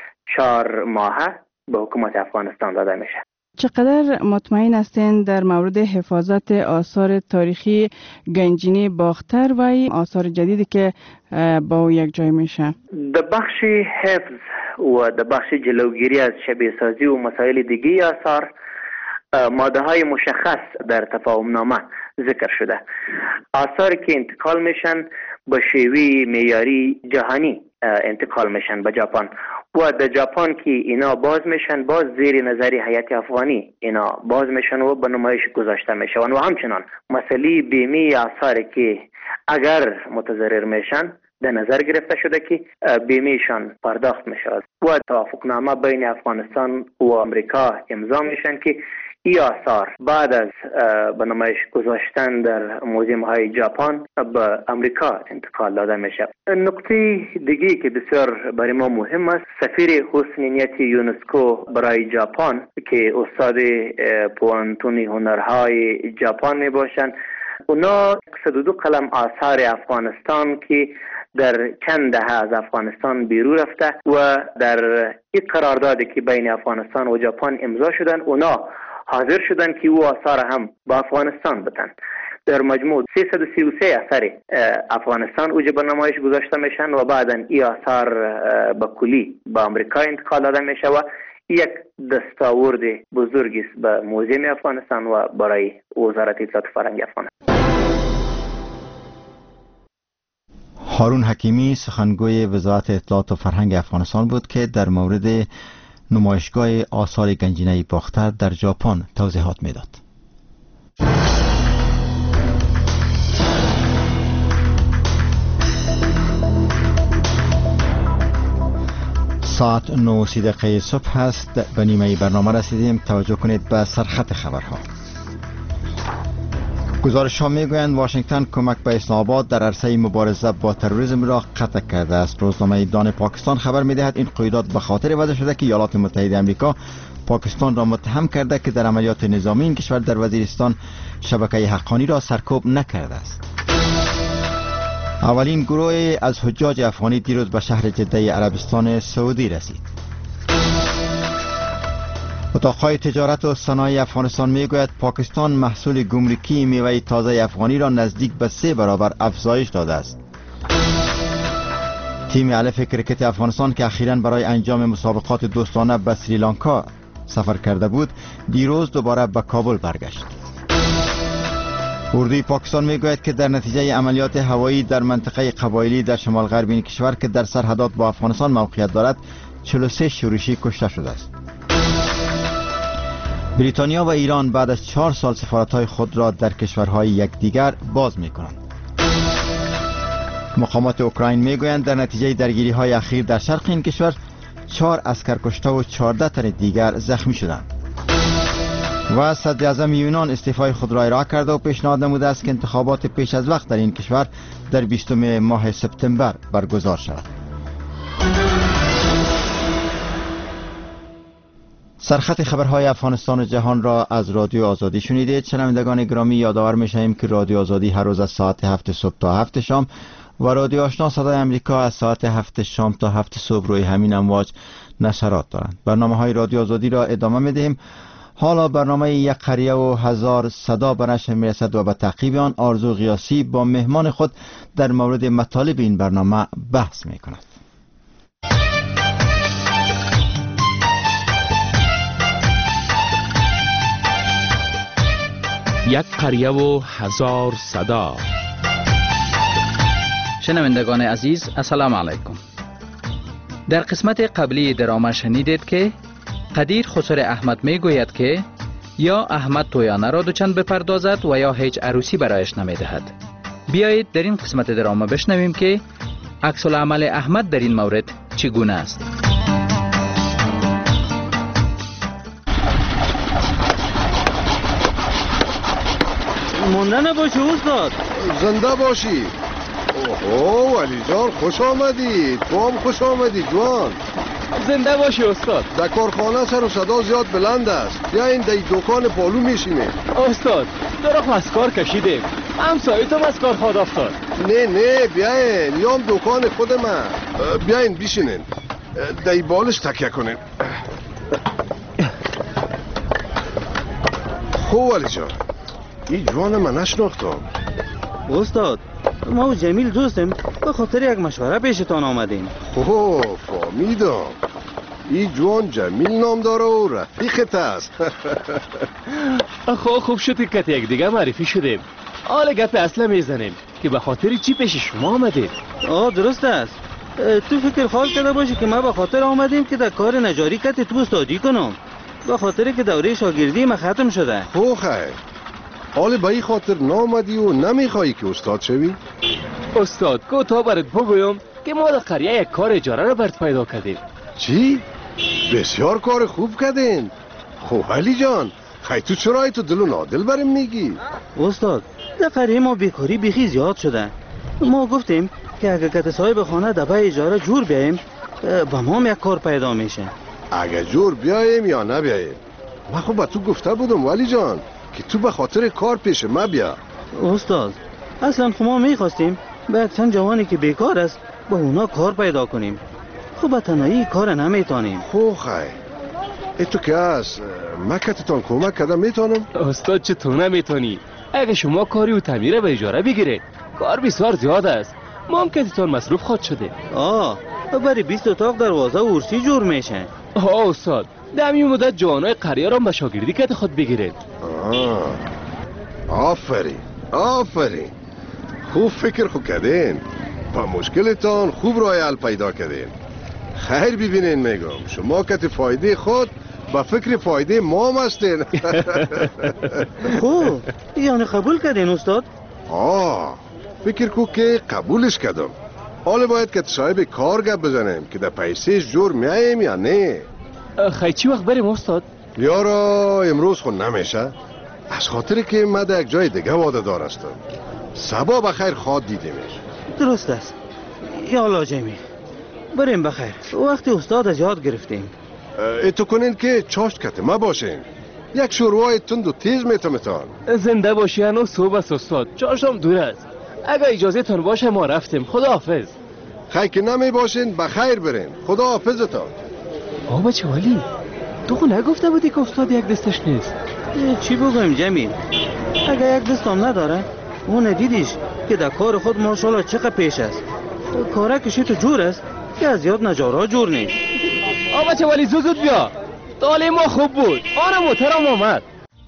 4 ماهه به حکومت افغانستان داده میشه. چقدر مطمئن هستین در مورد حفاظت آثار تاریخی گنجینه باختر و آثار جدیدی که با یک جای میشه؟ در بخش حفظ و در بخش جلوگیری از شبیه سازی و مسائل دیگه آثار ماده های مشخص در تفاهمنامه ذکر شده. آثاری که انتقال میشن به شیوه معیاری جهانی انتقال میشن به ژاپن و در ژاپن که اینا باز میشن، باز زیر نظر هیئت افغانی اینا باز میشن و به نمایش گذاشته میشن و همچنان مسئله بیمه آثاری که اگر متضرر میشن در نظر گرفته شده که بیمهشان پرداخت می شود و توافقنامه بین افغانستان و امریکا امضا میشن که این آثار بعد از به نمایش گذاشتن در موزیم های ژاپن به امریکا انتقال داده میشه. نکته دیگه که بسیار برای ما مهم است، سفیر حسن نیت یونسکو برای ژاپن که استاد پوانتون هنرهای ژاپن می باشند، اونا 102 قلم آثار افغانستان که در چند دهه از افغانستان بیرون رفته و در این قراردادی که بین افغانستان و ژاپن امضا شدن، اونا حاضر شدن که او آثار هم با افغانستان بدن. در مجموع 333 اثر افغانستان اوجه به نمایش گذاشته میشن و بعدا این آثار به کلی به امریکا انتقال داده میشه و یک دستاورد بزرگی است به موزیم افغانستان و برای وزارت اطلاعات فرهنگ افغانستان. هارون حکیمی سخنگوی وزارت اطلاعات و فرهنگ افغانستان بود که در مورد نمایشگاه آثار گنجینه باختر در ژاپن توضیحات میداد. ساعت 9:30 صبح هست. به نیمه برنامه رسیدیم. توجه کنید به سرخط خبرها. گزارش ها میگویند واشنگتن کمک به اسلام آباد در عرصه مبارزه با تروریسم را قطع کرده است. روزنامه دان پاکستان خبر میدهد این قیودات به خاطر وضع شده که ایالات متحده آمریکا پاکستان را متهم کرده که در عملیات نظامی این کشور در وزیرستان شبکه حقانی را سرکوب نکرده است. اولین گروه از حجاج افغانی دیروز به شهر جده عربستان سعودی رسید. اتاقهای تجارت و صنایع افغانستان میگوید پاکستان محصول گمرکی میوه تازه افغانی را نزدیک به 3 برابر افزایش داده است. تیم الف کرکت افغانستان که اخیراً برای انجام مسابقات دوستانه به سریلانکا سفر کرده بود، دیروز دوباره به کابل برگشت. اردوی پاکستان میگوید که در نتیجه عملیات هوایی در منطقه قبایلی در شمال غربی این کشور که در سرحدات با افغانستان موقعیت دارد 43 شورشی کشته شده است. بریتانیا و ایران بعد از 4 سال سفارت‌های خود را در کشورهای یکدیگر باز می‌کنند. مقامات اوکراین میگویند در نتیجه درگیری‌های اخیر در شرق این کشور 4 عسکر کشته و 14 تن دیگر زخمی شدند. و صدراعظم یونان استعفای خود را ارائه کرده و پیشنهاد نموده است که انتخابات پیش از وقت در این کشور در 20 ماه سپتامبر برگزار شود. سرخط خبرهای افغانستان و جهان را از رادیو آزادی شنیدید. شنوندگان گرامی، یادآور می‌شویم که رادیو آزادی هر روز از ساعت 7 صبح تا 7 شام و رادیو آشنا صدای آمریکا از ساعت 7 شام تا 7 صبح روی همین امواج نشرات دارند. برنامه‌های رادیو آزادی را ادامه می‌دهیم. حالا برنامه یک قریه و هزار صدا به نشر می‌رسد و به تعقیب آن آرزو قیاسی با مهمان خود در مورد مطالب این برنامه بحث می‌کند. یک قریه و هزار صدا. شنوندگان عزیز، السلام علیکم. در قسمت قبلی درامه شنیدید که قدیر خسر احمد می گوید که یا احمد تویانه را دوچند بپردازد و یا هیچ عروسی برایش نمی دهد. بیایید در این قسمت درامه بشنویم که عکس العمل احمد در این مورد چگونه است. مونده نباشی استاد. زنده باشی. اوه علی جان، خوش آمدی. تو هم خوش آمدی جوان. زنده باشی استاد. در کارخانه سر و صدا زیاد بلند است. بیاین در دکان پالو میشینه. استاد درخ از کار کشیدیم، همسایتم از کار خود افتاد. نه بیاین، یام دکان خود من. بیاین بشینین، در بالش تکیه کنیم. خوب علی جان، این جوان من نشناختم. استاد ما و جمیل دوستیم، به خاطر یک مشوره پیشتان آمدیم. اوه فهمیدم، این جوان جمیل نام داره و رفیقت است. خوب شد که یک دیگه معرفی شدیم. حالا گپ اصلا میزنیم که به خاطر چی پیش شما آمدید. درست است. تو فکر خاص کرده باشی که ما به خاطر آمدیم که در کار نجاری کت تو استادی کنم، به خاطر که دوره شاگردی ما ختم شده. خیر، حالا به این خاطر نامدی و نمیخوایی که استاد شوی؟ استاد کوتاه برات بگویم که ما در قریه یک کار اجاره را برات پیدا کردیم. چی؟ بسیار کار خوب کردین. خب علی جان، خیلی تو چرا تو دل و نادل بریم میگی؟ استاد در قریه ما بیکاری بیخی زیاد شده. ما گفتیم که اگه کت صاحب خانه دبه اجاره جور بیاییم با ما هم یک کار پیدا میشه. اگه جور بیاییم یا نبیاییم؟ من خب با تو گفته بودم ولی جان که تو به خاطر کار پیش ما بیا. استاد اصلا خب ما میخواستیم به یک چند جوانی که بیکار است با اونا کار پیدا کنیم. خب به تنهایی کار نمیتونیم. خب خیلی تو که هست من کتتان کمک کردم میتونم؟ استاد چطور نمیتونی؟ اگه شما کاری و تعمیر به اجاره بگیره کار بسیار زیاد است. ما هم کتتان مصروف خود شده. برای 20 اتاق دروازه و ارسی جور میشه. استاد در این مدت جوانای قریه را به شاگردی کت خود بگیرید. آفرین آفرین، خوب فکر خود کردین. با مشکلتان خوب راه حل پیدا کردین. خیر ببینین میگم شما کت فایده خود با فکر فایده ما هم هستین. خوب یعنی قبول کردین استاد؟ فکر کو که قبولش کردم. حالا باید که صاحب کار گپ بزنیم که در پیسهش جور میاییم یا نه. خیلی چی وقت بریم استاد؟ یارا امروز خود نمیشه، از خاطر که من در یک جای دیگه واده دار هستم. صبا بخیر خواد دیدیمش. درست است یا لاجمی، بریم بخیر. وقتی استاد از یاد گرفتیم. اتو کنین که چاشت کت ما باشین. یک شروع تند و تیز میتونتان. زنده باشی هنو صبح است استاد، چاشتم دور است. اگه اجازه تان باشه ما رفتیم. خدا حافظ. خیلی که نمی باشین بخیر برین. خدا حافظتان. بچه ولی تو خود نگفته بودی که استاد یک دستش نیست؟ چی بگویم جمیل؟ اگه یک دستم نداره اون دیدیش که در کار خود ماشاءالله چقدر پیش است. کاره کشی تو جور است که از یاد نجارا جور نیست. بچه ولی زود بیا، تعلیم ما خوب بود. آن محترم آمد.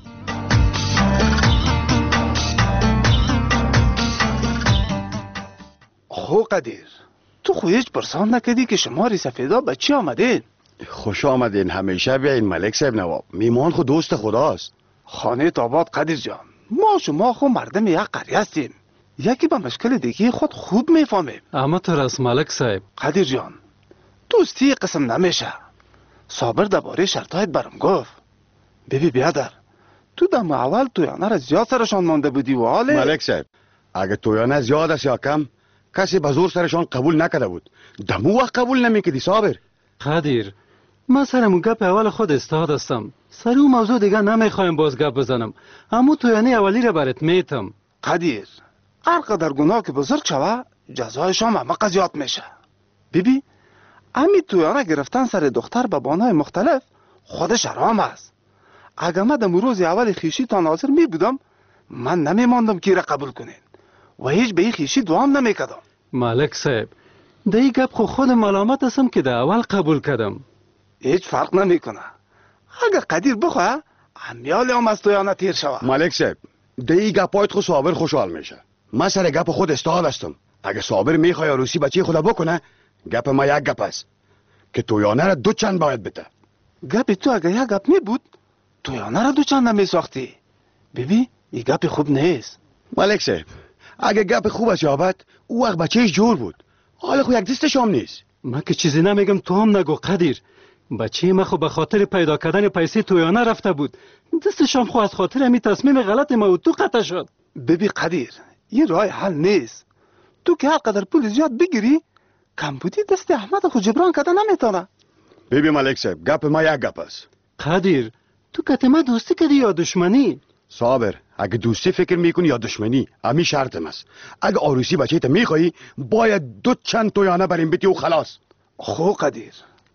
خو قدیر تو خو هیچ پرسان نکردی که شما سفیدا به چی آمدین؟ خوش آمدین. همیشه بیاین ملک صاحب نواب. میمان خود دوست خداست. خانه آباد قدیر جان. ما شما خو مردم یک قریه هستیم. یکی به مشکل دیگه خود خوب میفهمیم. اما تو راست ملک صاحب. قدیر جان دوستی قسم نمیشه. صابر درباره شرطایت برام گفت. ببی بیادر تو دم اول تویانه را زیاد سرشان مانده بودی و حاله. ملک صاحب اگه تویانه زیاد است یا کم کسی به زور سرشان قبول نکرده بود. دمو وقت قبول نمیکردی صابر. قدیر من سرمون گپ اول خود استاد هستم. سر اون موضوع دیگه نمیخوایم باز گپ بزنم. اما تویانه اولی را برات میتم. قدیر هر قدر گناه که بزرگ شوه جزایشان هم زیاد میشه. بیبی امی تویانه گرفتن سر دختر به بانای مختلف خودش حرام است. اگه من دم روز اول خیشی تا ناظر می بودم من نمیماندم که را قبول کنین و هیچ به این خیشی دوام نمیکردم. ملک صاحب دی گپ خود ملامت هستم که در اول قبول کردم. هیچ فرق نمیکنه. اگه قدیر بخواه امیال هم از تویانه تیر شوه. ملک صاحب دی گپایت خود صابر خوشحال میشه. من سر گپ خود استاد هستم. اگه صابر میخواه عروسی بچه خدا بکنه گپ ما یک گپ است که تویانه را دو چند باید بده. گپ تو اگه یک گپ می بود تویانه را دو چند نمی ساختی. ببین این گپ خوب نیست. ملک صاحب اگه گپ خوب است یابد او وقت بچهش جور بود. حالا خو یک دستش هم نیست. من که چیزی نمیگم تو هم نگو قدیر. بچه ما خو به خاطر پیدا کردن پیسه تویانه رفته بود. دستش هم خو از خاطر همین تصمیم غلط ما و تو قطع شد. ببین قدیر این راه حل نیست. تو که هر قدر پول زیاد بگیری کم بودی دست احمد خو جبران کردن نمیتونه. ببین ملک صاحب گپ ما یک گپ است. قدیر تو که ما دوستی کردی یا دشمنی؟ صابر اگه دوستی فکر میکنی یا دشمنی امی شرطم است. اگه عروسی بچه تا میخوایی باید دو چند تویانه بریم بیتی و خلاص. خو قدیر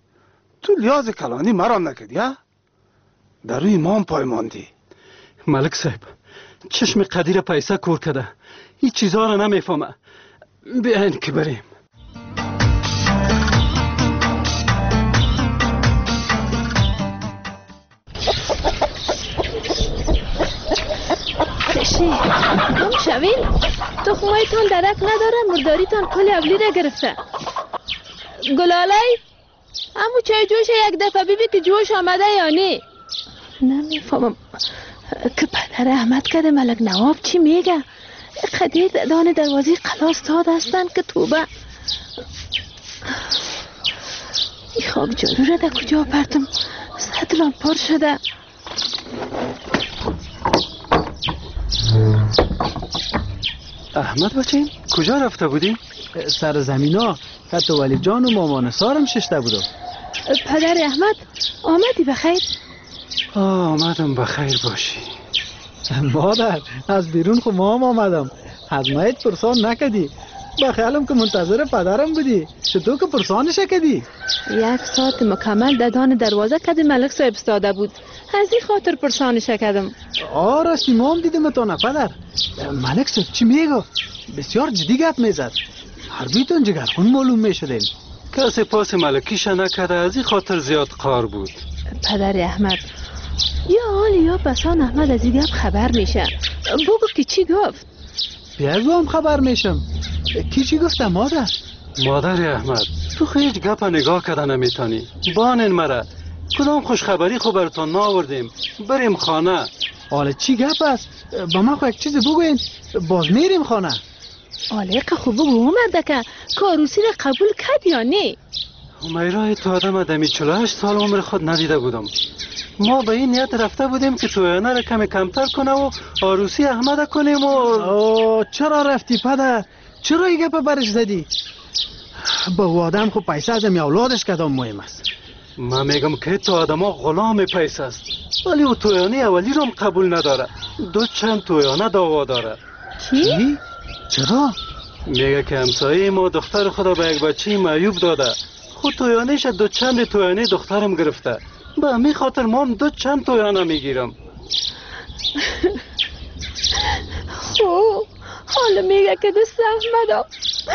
تو لیاز کلانی مرا نکردی ها؟ در روی مام پای ماندی. ملک صاحب چشم قدیر پیسه کور کده. این چیزها رو نمیفهمه. بیاین که بریم. گم شوین تخمایتان درک نداره. مرداریتان کل اولی را گرفته. گلالای امو چای جوش یک دفعه بیبی که جوش آمده یا نه؟ نمیفهمم که پدر احمد کده ملک نواب چی میگه. قدیر دان دروازه قلا استاد هستند که توبه. این خاک جارو را در کجا پرتم؟ سطلان پر شده. احمد بچین کجا رفته بودی؟ سر زمین ها حتی ولی جان و مامان سارم ششته بودم. پدر احمد آمدی بخیر؟ آمدم بخیر باشی. مادر از بیرون خو ما هم آمدم. از مایت پرسان نکدی. بخیالم که منتظر پدرم بودی. چطور که پرسانش کدی؟ 1 ساعت مکمل ددان دروازه کد ملک صاحب استاده بود. از این خاطر پرسانش کردم. راستی ما هم دیدم تو نه پدر. ملک صاحب چی میگفت؟ بسیار جدی گپ میزد. حربیتون جگرخون معلوم میشدیم. کسی پاس ملکیش نکرده از این خاطر زیاد قار بود. پدر احمد یا حال یا بسان احمد از این گپ خبر میشه. بگو که چی گفت؟ بگو هم خبر میشم. کی چی گفته مادر؟ مادر احمد تو هیچ گپ نگاه کرده نمیتانی. بانن مرا کدام خوشخبری خو براتون ناوردیم. بریم خانه. حالا چی گپ است؟ با من خو یک چیز بگوین باز میریم خانه. آلیق خوب بگو اومده که کاروسی را قبول کرد یا نه؟ امیرای تو آدم دمی 48 سال عمر خود ندیده بودم. ما به این نیت رفته بودیم که تویانه را کمی کمتر کنه و عروسی احمد کنیم و چرا رفتی پدر؟ چرا این گپ برش زدی؟ با او آدم خب پیسه از امی اولادش کدام مهم است. من میگم که تو آدم ها غلام پیسه است ولی او تویانه اولی رو قبول نداره. 2 چند تویانه دعوا داره. چی؟ چرا؟ میگه که همسایه ما دختر خدا به یک بچه معیوب داده. خود تویانهش 2 چند تویانه دخترم گرفته. به همین خاطر ما هم 2 چند تویانه میگیرم. خب حالا میگه که دست احمد.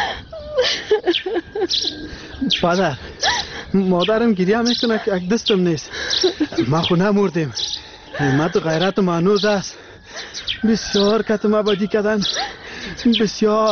پدر مادرم گریه میکنه که یک دستم نیست. ما خو نمردیم. همت و غیرت و هنوز است. بسیار کتم آبادی کردن. بسیار.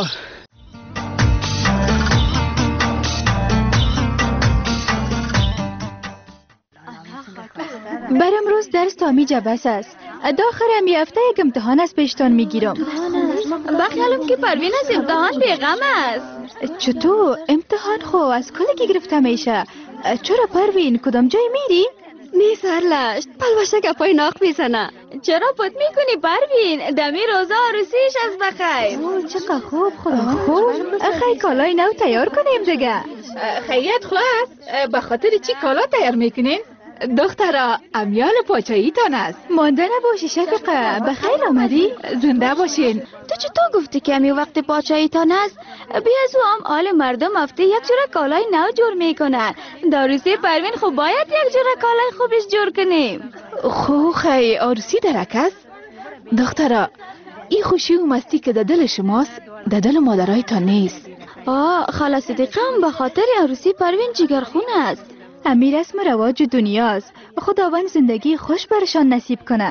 برم روز درس تا میجا بس است. داخرم یه هفته یک امتحان از پیشتان میگیرم. بخیالم که پروین از امتحان بیغم است. چطور؟ امتحان خو از کلگی گرفته میشه. چرا پروین کدام جای میری؟ نی سرلشت پلوشه گپای ناق میزنه. چرا پت میکنی پروین؟ دمی روزا عروسیش از بخیر. چقدر خوب خدا خوب. خیلی کالای نو تیار کنیم دیگه. خیلیت خواهد به خاطر چی کالا تیار میکنین؟ دخترا امیال پاچایی تان است. مانده نباشی شفقه. بخیر آمدی؟ زنده باشین. تو چطور گفتی که امی وقت پاچایی تان است؟ بیازو هم آل مردم هفته یک جوره کالای نو جور میکنن. داروسی پروین خب باید یک جوره کالای خوبش جور کنیم. خو خیلی عروسی درک است. دخترا این خوشی و مستی که در دل شماست در دل مادرای تان نیست. خاله صدیقه هم به خاطر عروسی پروین جگرخون است. امیر رسم رواج دنیاست. خداوند زندگی خوش برشان نصیب کنه.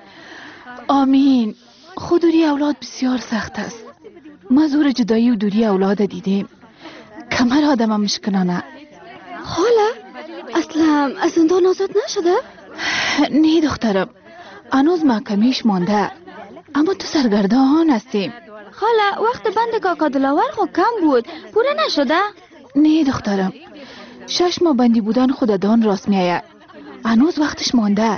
آمین. خودوری اولاد بسیار سخت است. ما زور جدایی و دوری اولاد دیدیم. کمر آدم مشکنانه. خاله اصلا از زندان آزاد نشده؟ نه دخترم هنوز محکمیش مانده. اما تو سرگردان هستیم. خاله وقت بند کاکا دلاور خو کم بود پوره نشده؟ نه دخترم 6 ماه بندی بودن خوددان راست میآید. هنوز وقتش مانده.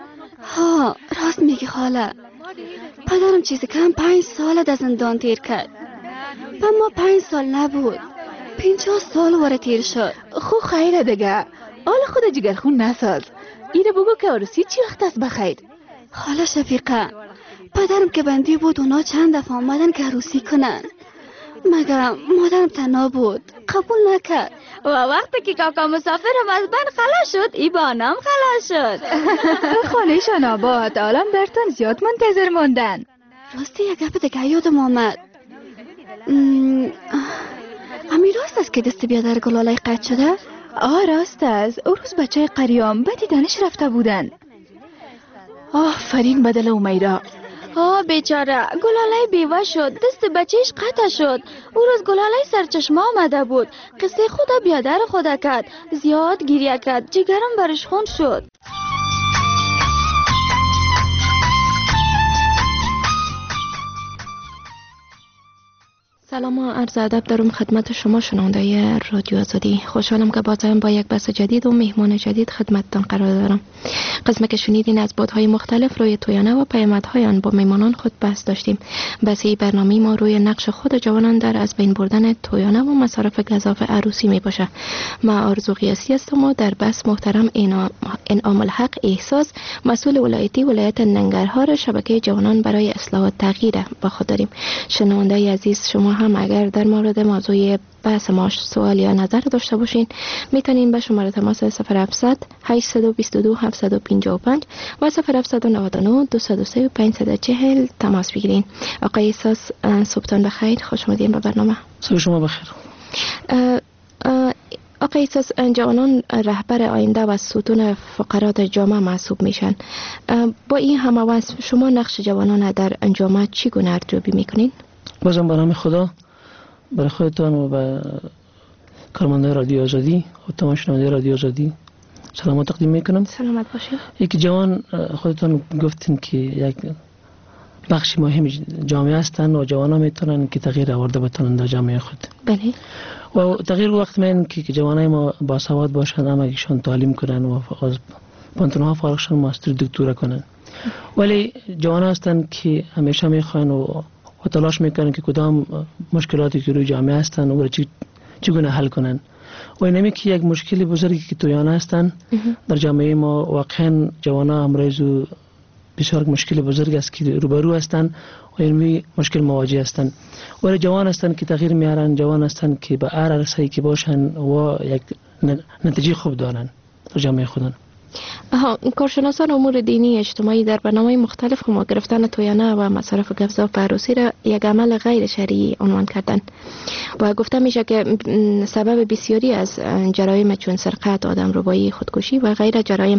راست میگی خاله. پدرم چیزی کم 5 سال در زندان تیر کرد. اما 5 سال نبود 50 سال واره تیر شد. خو خیره دیگه. حال خود جگرخون نساز. اینه بگو که عروسی چی وقت است بخیر؟ خاله شفیقه پدرم که بندی بود اونا چند دفعه آمدن که عروسی کنن مگر مادرم تنها بود قبول نکرد و وقتی که کاکا مسافرم از بند خلاص شد ای با نام خلاص شد. خانهشان آباد عالم برتن زیاد منتظر موندن. راستی یک گپ دیگه یادم آمد. امی راست است که دست بیادر گلالای قطع شده؟ راست است. او روز بچه قریام به دیدنش رفته بودن. آفرین بدل امیرا. بیچاره گلالای بیوه شد دست بچهش قطع شد. او روز گلالای سرچشمه آمده بود قصه خدا بیادر خدا کرد زیاد گریه کرد جگرم برش خون شد. سلام و عرض ادب دارم خدمت شما شنونده رادیو آزادی. خوشحالم که بازم با یک بحث جدید و مهمان جدید خدمتتان قرار دارم. قسمت که شنیدین از بودهای مختلف روی تویانه و پیامدهای آن با مهمانان خود بحث داشتیم. بحثی برنامه ما روی نقش خود جوانان در از بین بردن تویانه و مصارف گزاف عروسی می باشه. من آرزو قیاسی هستم و در بحث محترم انعام الحق احساس مسئول ولایتی ولایت ننگرهار شبکه جوانان برای اصلاح و تغییر با خود داریم. شنونده عزیز شما هم اگر در مورد موضوع بحث ما سوال یا نظر داشته باشین میتونین به شماره تماس 0700 822 755 و 0799 203 540 تماس بگیرین. آقای احساس صبحتان بخیر، خوش آمدین به برنامه. صبح شما بخیر. آقای احساس جوانان رهبر آینده و ستون فقرات جامعه محسوب میشن. با این همه وصف شما نقش جوانان در جامعه چگونه ارزیابی میکنین؟ بازم به نام خدا برای خودتان و به کارمندان رادیو آزادی و تمام شنوندگان رادیو آزادی سلام تقدیم میکنم. سلامت باشید. یک جوان خودتان گفتین که یک بخش مهم جامعه هستند و جوانان میتونن که تغییر آورده بتونن در جامعه خود. بله. و تغییر وقت میان که جوانای ما باسواد باشند، اما ایشان تعلیم کنن و از پانتونها فارغ شدن ماستر دکترا کنن. ولی جوان هستند که همیشه میخوان و تلاش میکنن که کدام مشکلاتی که روی جامعه هستند و چگونه حل کنن. و اینمی که یک مشکل بزرگی که تویانه هستند در جامعه ما واقعا جوانا امروز بسیار مشکل بزرگ است که روبرو هستند و اینمی مشکل مواجه هستند. ولی جوان هستند که تغییر میارن، جوان هستند که به هر عرصه‌ای که باشن و یک نتیجه خوب دارن در جامعه خودن. کارشناسان امور دینی اجتماعی در برنامه مختلف ما گرفتن تویانه و مصارف گزاف عروسی را یک عمل غیر شرعی عنوان کردن و گفته میشه که سبب بسیاری از جرایم چون سرقت، آدمربایی، خودکشی و غیره جرایم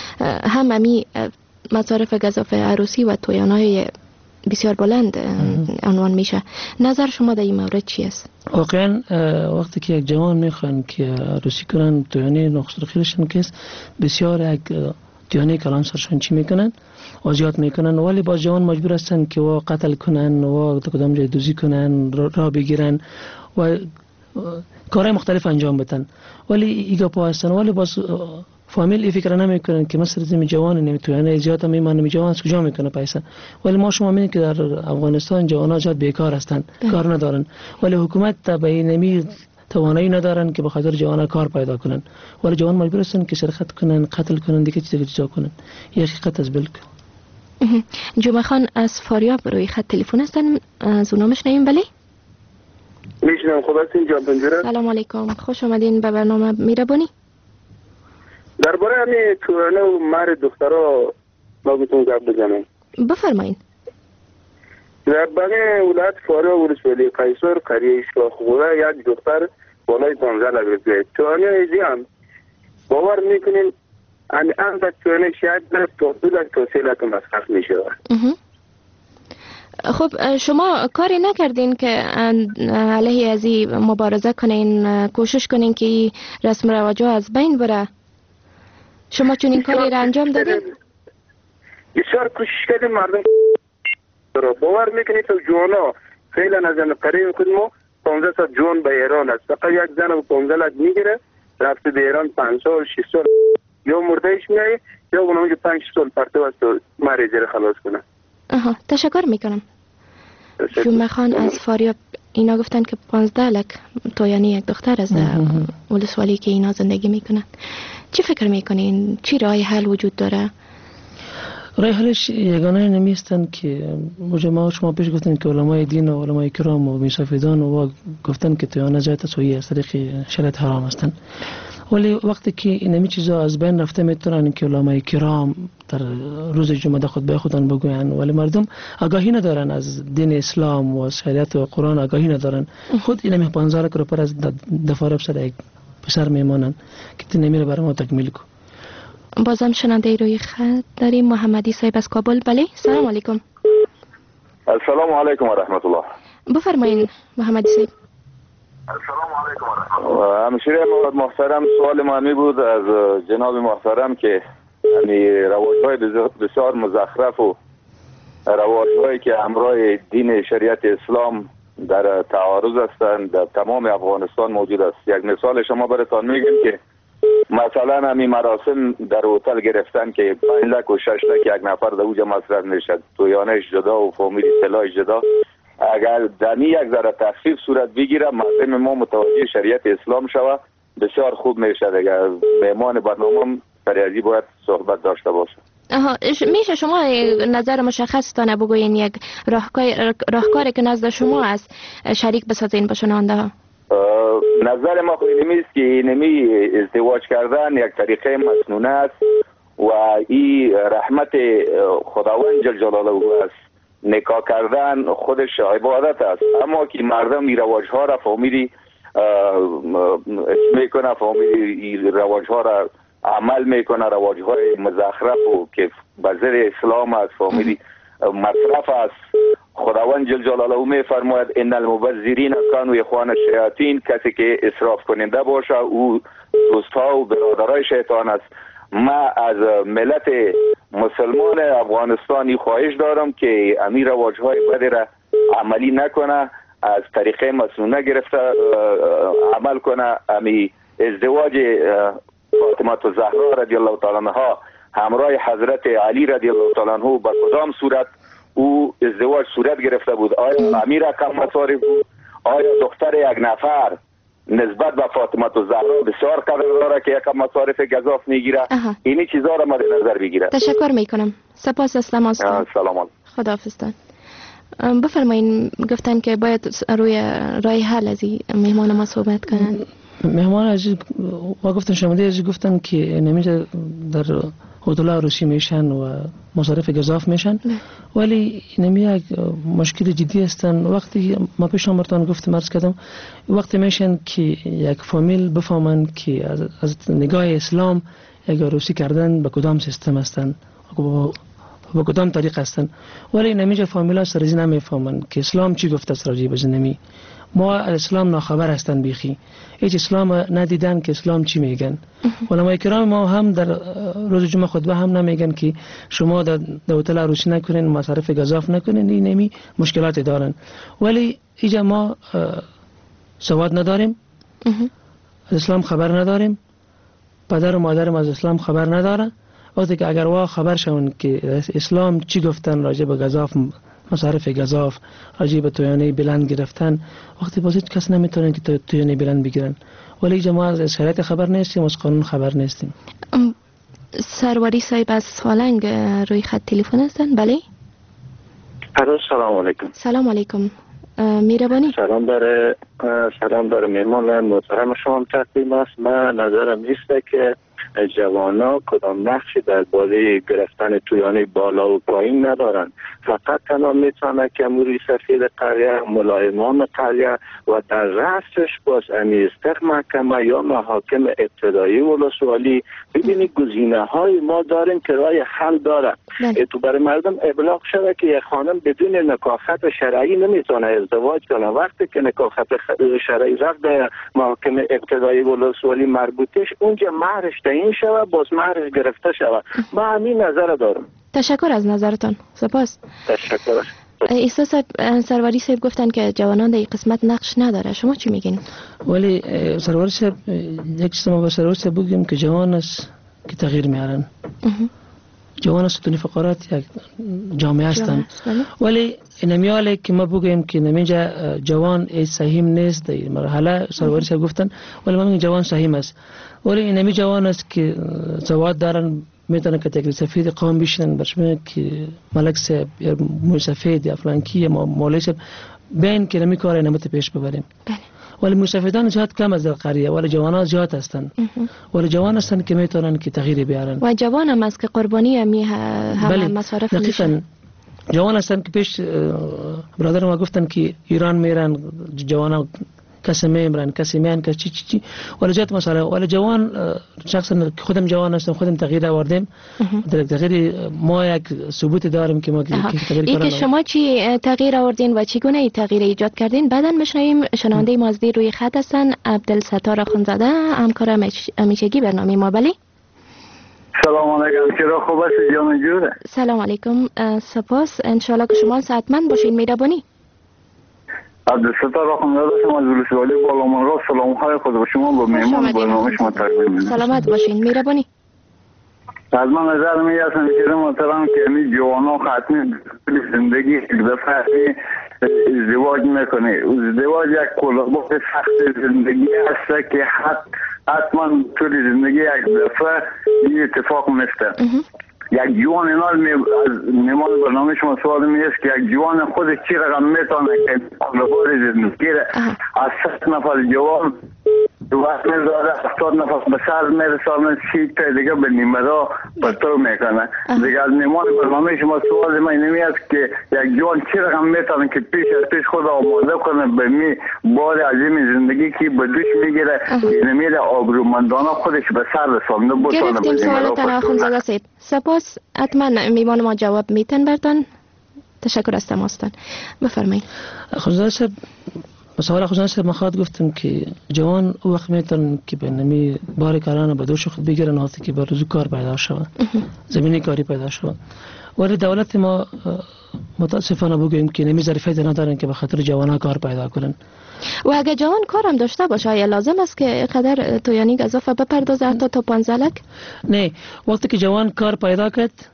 هممی مصارف گزاف عروسی و تویانه بسیار بلند عنوان میشه. نظر شما در این مورد چی است؟ واقعا وقتی که یک جوان میخوان که عروسی کنن تویانه نقص خیرشون که بسیار یک تویانه کلان سرشون چی میکنن و زیاد میکنن، ولی با جوان مجبور هستن که و قتل کنن و کدام جای دوزی کنن، را بگیرن و کارهای مختلف انجام بدن، ولی ایگا پا هستن. ولی باز فامیل فکر نمیکنن که مثلا زمین جوان نمیتونه زیاد میمانه جوان از کجا میکنه پیسه. ولی ما شما میبینید که در افغانستان جوانا زیاد بیکار هستند، کار ندارن، ولی حکومت به نمی توانایی ندارن که به خاطر جوانا کار پیدا کنن، ولی جوان مجبور هستن که سرقت کنن، قتل کنن، دیگه چیزا کنن. این حقیقت از بلک. جمعه خان از فاریاب روی خط تلفن هستن، از اونها میشنویم. بله میشنم. خوب هستین جناب بنجره؟ سلام علیکم، خوش آمدین به برنامه میربانی. درباره همین تویانه و مهر دخترها ما بهتون گپ بزنم. بفرمایید. در بغل ولایت فاریاب ولسوالی قیصر قریه شاخوره یک دختر بالای 15 لگرده تویانه ایزی هم باور میکنین اندک تویانه شاید تا 2 تا 3 لک مصرف میشه. خب شما کاری نکردین که علیه از این مبارزه کنین، کوشش کنین که رسم و رواج از بین بره؟ شما چون این کاری را انجام دادین؟ بسیار کوشش کردیم. مردم باور میکنید تو جوانا فعلا از این قریه میکنیم ما 1500 جوان به ایران است، فقط یک زن و 15 لک میگیره رفته به ایران 5 سال 6 سال یا مردهش میایه یا اونم 5 سال پرته است مریض را خلاص کنه. تشکر میکنم. جمعه خان از فاریاب اینا گفتن که 15 لک تویانه یک دختر از ولسوالی که اینا زندگی میکنن. چی فکر میکنین؟ چی راه حل وجود داره؟ راه حلش یگانه نمیستن که ما شما پیش گفتن که علمای دین و علمای کرام و میسافیدان و گفتن که تویانه جای تصویه از طریق شریعت حرام هستن، ولی وقتی که اینمی چیزا از بین رفته میتونن که علمای کرام در روز جمعه خطبه خودن بگوین، ولی مردم آگاهی ندارن از دین اسلام و شریعت و قرآن، آگاهی ندارن. خود اینمی 15 لک رو پر از دفاره بسر یک پسر میمانن که تنمیره برای ما تکمیل کن. بازم شنونده روی خط داریم محمدی صاحب از کابل. بله سلام علیکم. السلام علیکم و رحمت الله. بفرمایید محمدی صاحب. السلام علیکم و رحمت الله. همشیره محترم، سوال ما می بود از جناب محترم که یعنی رواج‌های بسیار مزخرف و رواج‌هایی که همراه دین شریعت اسلام در تعارض هستند، در تمام افغانستان موجود است. یک مثال شما براتون میگم که مثلا همین مراسم در هتل گرفتن که 5 لک و 6 لک یک نفر در اوجا مصرف میشد، تویانش جدا و فامیلی سلاش جدا. اگر دمی یک ذره تخفیف صورت بگیره، مردم ما متوجه شریعت اسلام شود، بسیار خوب میشد. اگر مهمان برنامه پریازی باید صحبت داشته باشه. میشه شما نظر مشخص تانه بگوین، یک راهکاری که نزد شما است شریک بسازین با شنونده ها؟ نظر ما خود اینمی است که اینمی ازدواج کردن یک طریقه مسنونه است و این رحمت خداوند جل جلاله است. نکاح کردن خودش عبادت است، اما که مردم این رواج ها را فامیلی میکنه، فامیلی رواج ها را عمل میکنه، رواج های مزخرف و که بذر اسلام است، فامیلی مصرف است. خداوند جل جلاله میفرماید ان المبذرین کانوا اخوان الشیاطین، کسی که اسراف کننده باشه او دوستها و برادرای شیطان است. ما از ملت مسلمان افغانستانی خواهش دارم که امیر رواج های بدی را عملی نکنه، از طریقه مسنونه گرفته عمل کنه. امی ازدواج فاطمه الزهرا رضی الله تعالی عنها همراه حضرت علی رضی الله تعالی عنه به کدام صورت او ازدواج صورت گرفته بود؟ آیا امیر کم مصارف بود؟ آیا دختر یک نفر نسبت به فاطمه الزهرا بسیار قدر داره که یک مصارف گزاف میگیره؟ اینی چیزا را مد نظر بگیره. تشکر میکنم. سپاس از تماستان. سلام علیکم. خداحافظتان. بفرمایین، گفتن که باید روی راه حل از مهمان ما صحبت کنن. مهمان از گفتن شمالی از گفتن که نمیشه در هتل عروسی میشن و مصارف گزاف میشن، ولی نمی یک مشکل جدی هستن. وقتی ما پیش آمرتان گفتم عرض کردم، وقتی میشن که یک فامیل بفهمن که از نگاه اسلام یک عروسی کردن به کدام سیستم هستن، به کدام طریق هستن، ولی نمیشه فامیلا سرزی نمیفهمن که اسلام چی گفته است راجع به زنمی. ما اسلام ناخبر هستن بیخی، هیچ اسلام ندیدن که اسلام چی میگن. علمای کرام ما هم در روز جمعه خطبه هم نمیگن که شما در هتل عروسی نکنین، مصارف گزاف نکنین، این نمی مشکلات دارن. ولی اینجا ما سواد نداریم، از اسلام خبر نداریم، پدر و مادرم از اسلام خبر نداره. وقتی که اگر وا خبر شون که اسلام چی گفتن راجع به گزاف، مصارف گزاف، راجع به تویانه بلند گرفتن، وقتی باز هیچ کس نمیتونن که تویانه بلند بگیرن. ولی جماعت از شریعت خبر نیستیم، از قانون خبر نیستیم. سروری صاحب از سالنگ روی خط تلفن هستن؟ بله. سلام علیکم. سلام علیکم. میربانی. سلام بر مهمان محترم شما تقدیم است. من نظرم نیست که جوانا کدام نقشی در باره گرفتن تویانه بالا و پایین ندارن. فقط تنها میتونه که اموری سفیر قریه، ملایمان قریه و در رأسش باز امیستق محکمه یا محاکم ابتدایی ولسوالی ببینی گزینه های ما داریم که راه حل داره. تو برای مردم ابلاغ شده که یک خانم بدون نکاحت شرعی نمیتونه ازدواج کنه. وقتی که نکاحت شرعی رفت در محاکم ابتدایی ولسوالی مربوطش، اونجا مهرش تعیین شود، باز مهرش گرفته شود. من همین نظر دارم. تشکر از نظرتان. سپاس. تشکر. ایسا سروری صاحب گفتن که جوانان در این قسمت نقش نداره، شما چی میگین؟ ولی سروری صاحب یک چیز ما با سروری صاحب بگیم که جوان است که تغییر میارن. جوان ستون فقرات یک جامعه هستن، ولی نمیاله که ما بگیم که نمیجا جوان سهیم نیست در مرحله. سروری صاحب گفتن ولی ما میگیم جوان سهیم است، ولی نمی جوان است که سواد دارن میتونه که تکلیف سفید قوم بشن، برشمه که ملک صاحب یا موی سفید یا فلان کی یا مولای صاحب بین که نمی کار نمت پیش ببریم. ولی مسافدان زیاد کم از در قریه، ولی جوانان زیاد هستن، ولی جوان هستن که میتونن که تغییر بیارن. و جوان هم است که قربانی هم مصارف دقیقاً جوان هستن که پیش برادر ما گفتن که ایران میرن جوانان، کسی میمرن، کسی میان، کسی چی ولی جات مسئله. ولی جوان شخصا خودم جوان هستم، خودم تغییر آوردیم. در تغییر ما یک ثبوت داریم که ما تغییر کردیم. شما چی تغییر آوردین و چگونه تغییر ایجاد کردین؟ بعداً میشنویم شنونده ما از روی خط هستن، عبدالستار اخوندزاده، همکار همیشگی برنامه ما. بله. سلام علیکم. چرا خوب است جان جوره؟ سلام علیکم. سپاس. ان شاء الله که شما صحتمند باشین. میربانی. عبدالستار آخوند هستم از ولسوالی بالامرغاب. سلام‌های خود به شما با مهمان برنامه شما تقدیم می‌کنم. سلامت باشین. مهربانی. از من نظر می‌رسم که محترم که همین جوانا ختمی زندگی یک دفعه ازدواج میکنه. ازدواج یک کلاهباف سخت زندگی است که حتما طول زندگی یک دفعه این اتفاق میفته. یک جوان اینال میمان برنامه شما سوال میست که یک جوان خود چی رقم میتونه که کلاهباف زندگی از 100 نفر جوان وقت میذاره 70 نفر به سر میرسانه 30 تا دیگه به نیمرا پرتو میکنه. دیگه از میمان برنامه شما سوال من اینمی است که یک جوان چی رقم میتونه که پیش خود آماده کنه به می بار عظیم زندگی که به دوش میگیره که نمیره آبرومندانه خودش به سر رسانده بتونه. گرفتیم سوالتان آخوندزاده سید. سپاس. حتما میمان ما جواب میتن بردن. تشکر از تماستان. بفرمایید. آخوندزاده سید سوال آخوندزاده سید ما خواهد گفتم که جوان او وقت میتونن که به نمی بار کارانه به دوش خود بگیرن وقتی که به روزو کار پیدا شود زمینی کاری پیدا شود. ولی دولت ما متاسفانه بگوییم که نمی ظرفیت ندارن که به خاطر جوانان کار پیدا کنن. و اگه جوان کارم داشته باشه یا لازم است که قدر تویانی اضافه بپردازه حتی تا 15 لک؟ نه، وقتی که جوان کار پیدا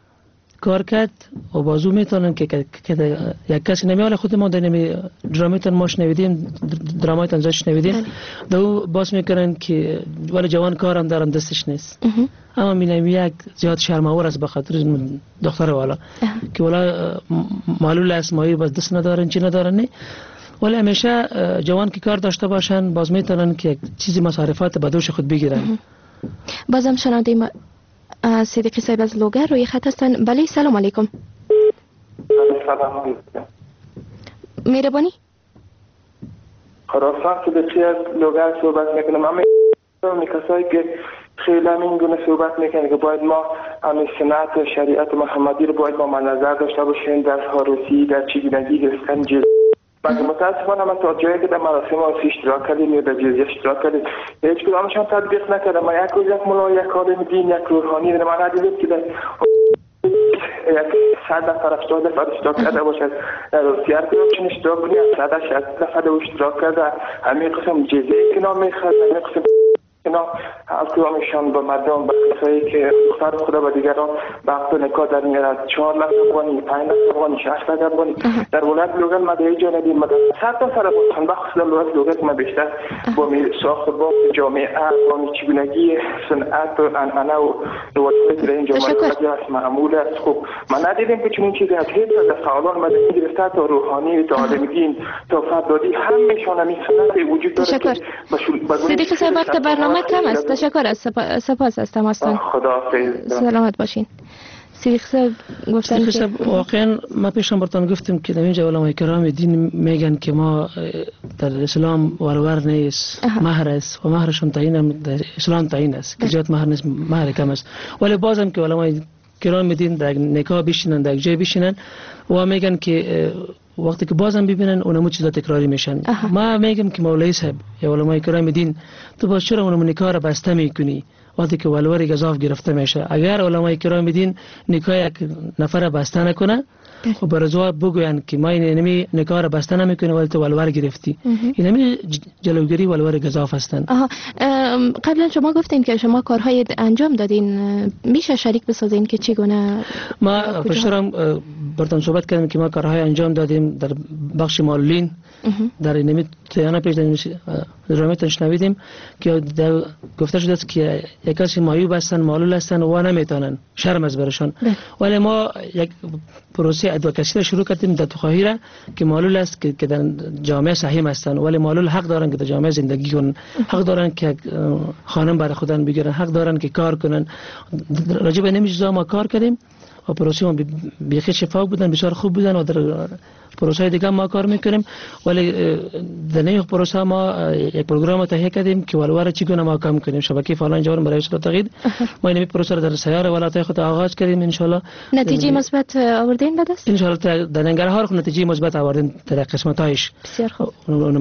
کرد و بازو میتونن که یک کسی نمیاله. خود ما در نمی درامایتان ما شنویدیم، درامایتان زیاد شنویدیم دو باز میکنن که ولی جوان کارم دارن دستش نیست. اما می‌بینیم یک زیاد شرم‌آور است به خاطر دختر والا که والا معلول است مایی باز دست ندارن چی ندارن. نه ولی همیشه جوان که کار داشته باشن باز میتونن که یک چیزی مصارفات به دوش خود بگیرن. بازم شنوندیم صدیقی صاحب از لوگر روی خط هستن. بله سلام علیکم. سلام علیکم. مهربانی. خراسان صدیقی از لوگر صحبت میکنم. اما کسایی که خیلی این گونه صحبت میکنه که باید ما همین سنت و شریعت محمدی رو باید ما نظر داشته باشیم در عروسی در چگونگی گرفتن جزیه. بعد متاسفانه من تا جایی که در مراسم عروسی اشتراک کردیم یا در جزیه اشتراک کردیم هیچ کدامشان تطبیق نکردم. من یک روز یک ملا یک عالم دین یک روحانی در من ندیدم که در یک 100 نفر 80 نفر اشتراک کرده باشد در عروسی. هر کدامشان اشتراک کنی 100 نفر اشتراک کرده همین قسم جزیه که نام میخواد همین قسم اینا از کدامشان با مردم با کسایی که دختر خدا و دیگران وقت نکاح در میارد 4 لک افغانی 5 لک افغانی 6 لک افغانی در ولایت لوگر ما در اینجا ندیم. ما 100 تا سر بودن بخصوص در ولایت لوگر ما بیشتر با ساخت باغ جامعه با چگونگی صنعت و عنعنه و روایت در اینجا ما معمول است. خب ما ندیدیم که چنین چیزی از هیچ از فعالان مدنی گرفته تا روحانی تا عالم دین تا فردادی همه‌شان همین سنت وجود داره که صدیق صاحب وقت برنامه کم است. تشکر از سپاس از تماستان. خداحافظ. سلامت باشین. صدیق صاحب گفتن که واقعا ما پیشم براتون گفتیم که در اینجا علمای کرام دین میگن که ما در اسلام ورور نیست، مهر است و مهرشون تعیین در اسلام تعیین است که جات مهر نیست، مهر کم است. ولی بازم که علمای کرام دین در نکاح بشینن در جای بشینن و میگن که وقتی که بازم ببینن اونمو چیزا تکراری میشن. ما میگم که مولوی صاحب یا علمای کرام دین تو باز چرا اونمو نکاح را بسته میکنی وقتی که ولور گزاف گرفته میشه؟ اگر علمای کرام دین نکاح یک نفر بسته نکنه و برزوا بگوین که ما اینمی نکاح را بسته نمیکنه ولی تو ولور گرفتی، اینمی جلوگیری ولور گزاف هستن. قبلا شما گفتین که شما کارهای انجام دادین، میشه شریک بسازین که چگونه؟ ما پشترم براتون صحبت کردیم که ما کارهای انجام دادیم در بخش معلولین در اینمی تیانا پیش درامایتان شنویدیم که گفته شده است که یک کسی معیوب هستن معلول هستن و نمیتونن، شرم از برشان. ولی ما یک پروسه ادوکاسی را شروع کردیم در تخاهیره که معلول است که در جامعه سهیم هستن ولی معلول حق دارن که در جامعه زندگی کنن، حق دارن که خانم برای خودن بگیرن، حق دارن که کار کنن. راجع به نمی چیزا ما کار کردیم و پروسه ما بیخی شفاف بودن، بسیار خوب بودن و در پروسه دیگه ما کار میکنیم. ولی در این پروسه ما یک پروگرام تهیه کردیم که ولور چگونه ما کم کنیم شبکه فعالان جوان برای اصلاح تقید. ما این پروسه را در سیار ولایت خود آغاز کردیم. ان شاء الله نتیجه مثبت آوردین. بعد است ان شاء الله در ننگرهار نتیجه مثبت آوردیم در قسمتایش. بسیار خوب. اونم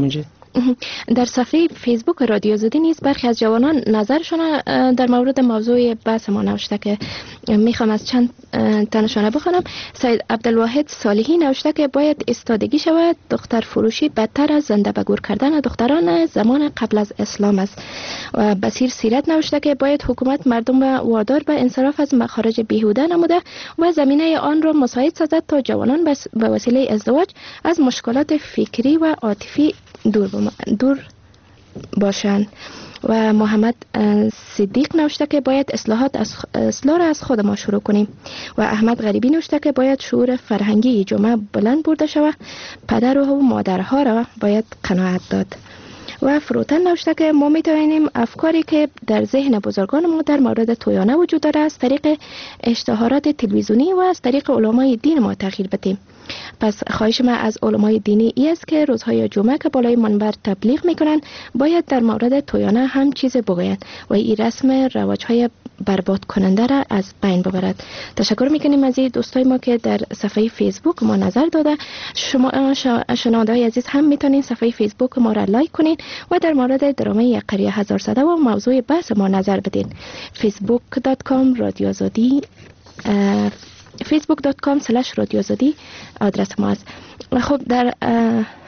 در صفحه فیسبوک رادیو آزادی نیز برخی از جوانان نظرشان در مورد موضوع بحث ما نوشته که میخوام از چند تنشانه بخونم. سید عبدالواحد صالحی نوشته که باید استادگی شود. دختر فروشی بدتر از زنده به گور کردن دختران زمان قبل از اسلام است. و بصیر سیرت نوشته که باید حکومت مردم را وادار به انصراف از مخارج بیهوده نموده و زمینه آن را مساعد سازد تا جوانان به وسیله ازدواج از مشکلات فکری و عاطفی دور باشند. و محمد صدیق نوشته که باید اصلاح را از خود ما شروع کنیم. و احمد غریبی نوشته که باید شعور فرهنگی جامعه بلند برده شود. پدر و مادرها را باید قناعت داد. و فروتن نوشته که ما میتوانیم افکاری که در ذهن بزرگان ما در مورد تویانه وجود داره از طریق اشتهارات تلویزیونی و از طریق علمای دین ما تغییر بدیم. پس خواهش من از علمای دینی ای است که روزهای جمعه که بالای منبر تبلیغ میکنن باید در مورد تویانه هم چیز بگویند و این رسم رواجهای برباد کننده را از بین ببرد. تشکر میکنیم از این دوستای ما که در صفحه فیسبوک ما نظر داده. شما شنونده های عزیز هم میتونین صفحه فیسبوک ما را لایک کنین و در مورد درامه یک قریه هزار صده و موضوع بحث ما نظر بدین. facebook.com رادیو آزادی facebook.com/رادیو آزادی آدرس ما است. خب در